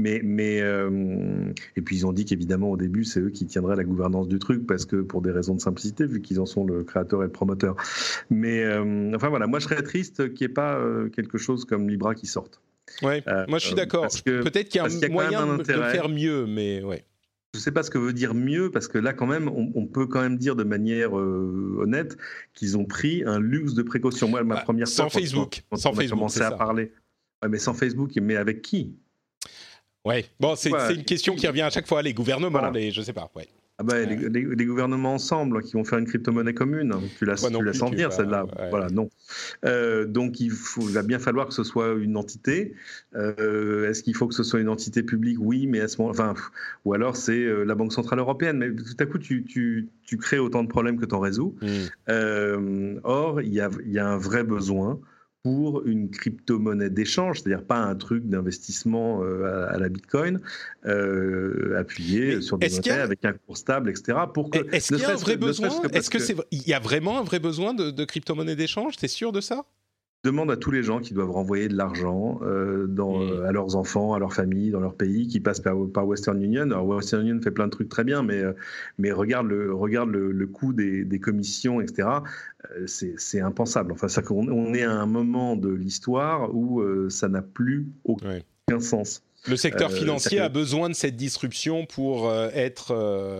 Et puis ils ont dit qu'évidemment au début c'est eux qui tiendraient la gouvernance du truc parce que pour des raisons de simplicité vu qu'ils en sont le créateur et le promoteur. Mais enfin voilà, moi je serais triste qu'il n'y ait pas quelque chose comme Libra qui sorte. Ouais, moi je suis d'accord. Peut-être qu'il y a un moyen de faire mieux, mais ouais. Je ne sais pas ce que veut dire mieux, parce que là, quand même, on peut quand même dire de manière honnête qu'ils ont pris un luxe de précaution. Moi, ma première sans Facebook, quand on a commencé à parler. Ouais, mais sans Facebook, mais avec qui ? Ouais, bon, c'est une question qui revient à chaque fois. Les gouvernements, je sais pas. Ouais. Ah bah, les gouvernements ensemble qui vont faire une crypto-monnaie commune, tu laisses en venir celle-là. Ouais. Voilà, non. Donc il va bien falloir que ce soit une entité. Est-ce qu'il faut que ce soit une entité publique ? Oui, mais ou alors c'est la Banque Centrale Européenne. Mais tout à coup, tu crées autant de problèmes que tu en résous. Or, il y a un vrai besoin pour une crypto-monnaie d'échange, c'est-à-dire pas un truc d'investissement à la Bitcoin, appuyé sur des monnaies avec un cours stable, etc. Est-ce qu'il y a un vrai besoin ? Il y a vraiment un vrai besoin de crypto-monnaie d'échange ? T'es sûr de ça ? Demande à tous les gens qui doivent renvoyer de l'argent à leurs enfants, à leur famille, dans leur pays, qui passent par Western Union. Alors Western Union fait plein de trucs très bien, mais regarde le coût des commissions, etc. C'est impensable. Enfin, on est à un moment de l'histoire où ça n'a plus aucun sens. Le secteur financier a besoin de cette disruption pour être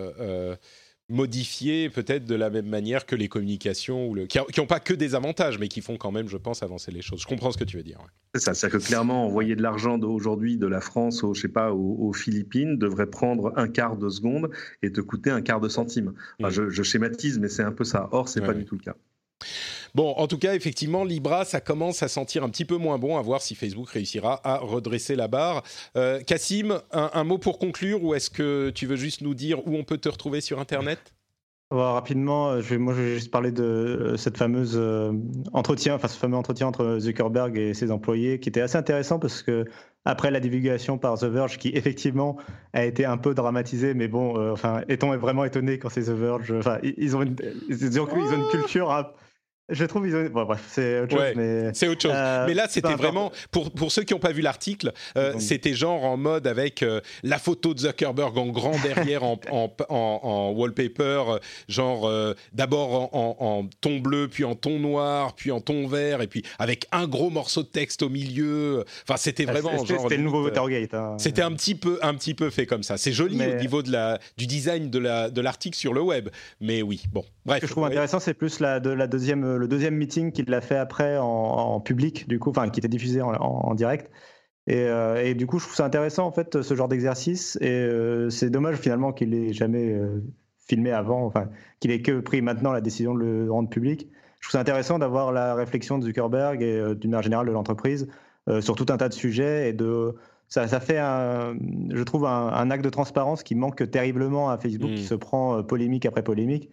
modifié peut-être de la même manière que les communications qui n'ont pas que des avantages, mais qui font quand même, je pense, avancer les choses. Je comprends ce que tu veux dire. Ouais. C'est ça, c'est-à-dire que clairement, envoyer de l'argent aujourd'hui de la France aux Philippines devrait prendre un quart de seconde et te coûter un quart de centime. Enfin, je schématise, mais c'est un peu ça. Or, c'est pas du tout le cas. Bon, en tout cas, effectivement, Libra, ça commence à sentir un petit peu moins bon, à voir si Facebook réussira à redresser la barre. Cassim, un mot pour conclure, ou est-ce que tu veux juste nous dire où on peut te retrouver sur Internet ? Rapidement, je vais juste parler de ce fameux entretien entre Zuckerberg et ses employés, qui était assez intéressant parce que après la divulgation par The Verge, qui effectivement a été un peu dramatisée, mais bon, est-on vraiment étonné quand c'est The Verge ? Ils ont une culture. Je trouve qu'ils ont... Bon, bref, c'est autre chose. Mais... c'est autre chose. Mais là, c'était vraiment... Pour ceux qui n'ont pas vu l'article, c'était genre en mode avec la photo de Zuckerberg en grand derrière en wallpaper, genre d'abord en ton bleu, puis en ton noir, puis en ton vert, et puis avec un gros morceau de texte au milieu. Enfin, c'était vraiment... C'était le nouveau Watergate. C'était un petit peu fait comme ça. C'est joli au niveau du design de l'article sur le web. Mais oui, bon, bref. Ce que je trouve intéressant, c'est plus le deuxième meeting qu'il a fait après en public, du coup, qui était diffusé en direct. Et du coup, je trouve ça intéressant, en fait, ce genre d'exercice. Et c'est dommage, finalement, qu'il n'ait jamais filmé avant, qu'il ait que pris maintenant la décision de le rendre public. Je trouve ça intéressant d'avoir la réflexion de Zuckerberg et d'une manière générale de l'entreprise sur tout un tas de sujets. Et ça fait, je trouve, un acte de transparence qui manque terriblement à Facebook, qui se prend polémique après polémique.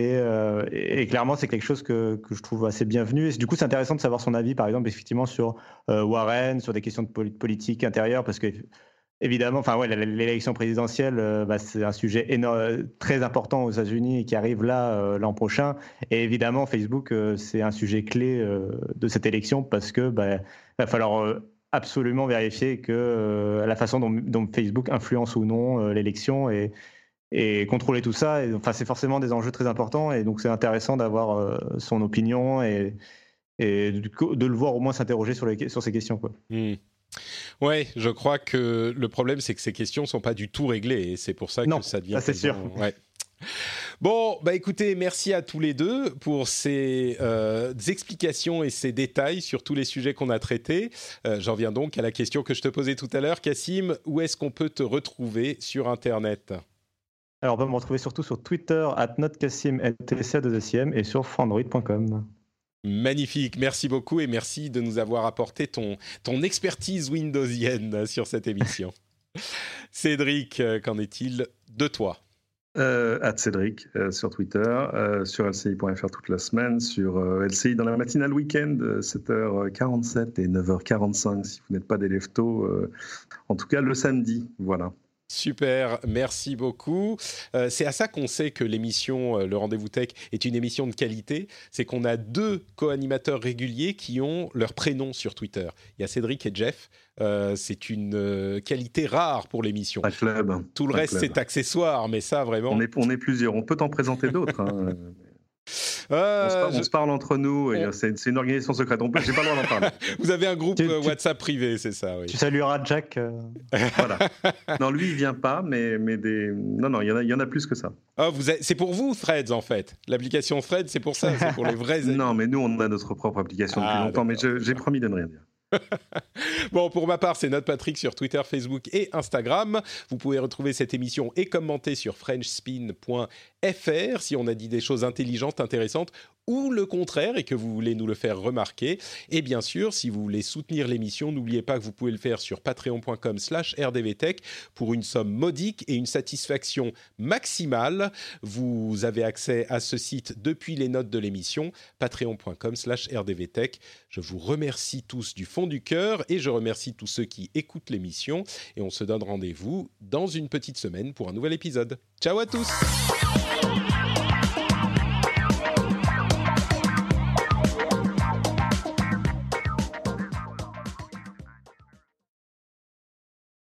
Et clairement, c'est quelque chose que je trouve assez bienvenu. Et du coup, c'est intéressant de savoir son avis, par exemple, effectivement, sur Warren, sur des questions de politique intérieure, parce que, évidemment, l'élection présidentielle, c'est un sujet très important aux États-Unis et qui arrive là l'an prochain. Et évidemment, Facebook, c'est un sujet clé de cette élection parce que va falloir absolument vérifier que la façon dont Facebook influence ou non l'élection et contrôler tout ça. C'est forcément des enjeux très importants et donc c'est intéressant d'avoir son opinion et de le voir au moins s'interroger sur ces questions, quoi. Ouais, je crois que le problème c'est que ces questions sont pas du tout réglées et c'est pour ça que ça devient... Non, ça c'est sûr. Ouais. Bon, écoutez, merci à tous les deux pour ces explications et ces détails sur tous les sujets qu'on a traités. J'en viens donc à la question que je te posais tout à l'heure. Cassim, où est-ce qu'on peut te retrouver sur Internet ? Alors, on peut me retrouver surtout sur Twitter, @notcassim, LTC2SIM, et sur frandroid.com. Magnifique, merci beaucoup et merci de nous avoir apporté ton expertise windowsienne sur cette émission. Cédric, qu'en est-il de toi ? @Cédric sur Twitter, sur LCI.fr toute la semaine, sur LCI dans la matinale week-end, 7h47 et 9h45 si vous n'êtes pas des leftos, en tout cas le samedi, voilà. Super, merci beaucoup. C'est à ça qu'on sait que l'émission Le Rendez-vous Tech est une émission de qualité. C'est qu'on a 2 co-animateurs réguliers qui ont leur prénom sur Twitter. Il y a Cédric et Jeff. C'est une qualité rare pour l'émission. Un club. Tout le reste, c'est accessoire, mais ça, vraiment... On est plusieurs. On peut t'en présenter d'autres. On se parle entre nous, et c'est une organisation secrète. J'ai pas le droit d'en parler. Vous avez un groupe WhatsApp privé, c'est ça, oui. Tu salueras Jack. Voilà. Non, lui, il vient pas, mais non, il y en a plus que ça. C'est pour vous, Threads, en fait. L'application Threads, c'est pour ça, c'est pour les vrais amis. Non, mais nous, on a notre propre application depuis longtemps, mais j'ai promis de ne rien dire. Bon, pour ma part, c'est NotePatrick sur Twitter, Facebook et Instagram. Vous pouvez retrouver cette émission et commenter sur frenchspin.fr si on a dit des choses intelligentes, intéressantes ou le contraire et que vous voulez nous le faire remarquer. Et bien sûr, si vous voulez soutenir l'émission, n'oubliez pas que vous pouvez le faire sur patreon.com/rdvtech pour une somme modique et une satisfaction maximale. Vous avez accès à ce site depuis les notes de l'émission, patreon.com/rdvtech. Je vous remercie tous du fond du cœur et je remercie tous ceux qui écoutent l'émission. Et on se donne rendez-vous dans une petite semaine pour un nouvel épisode. Ciao à tous!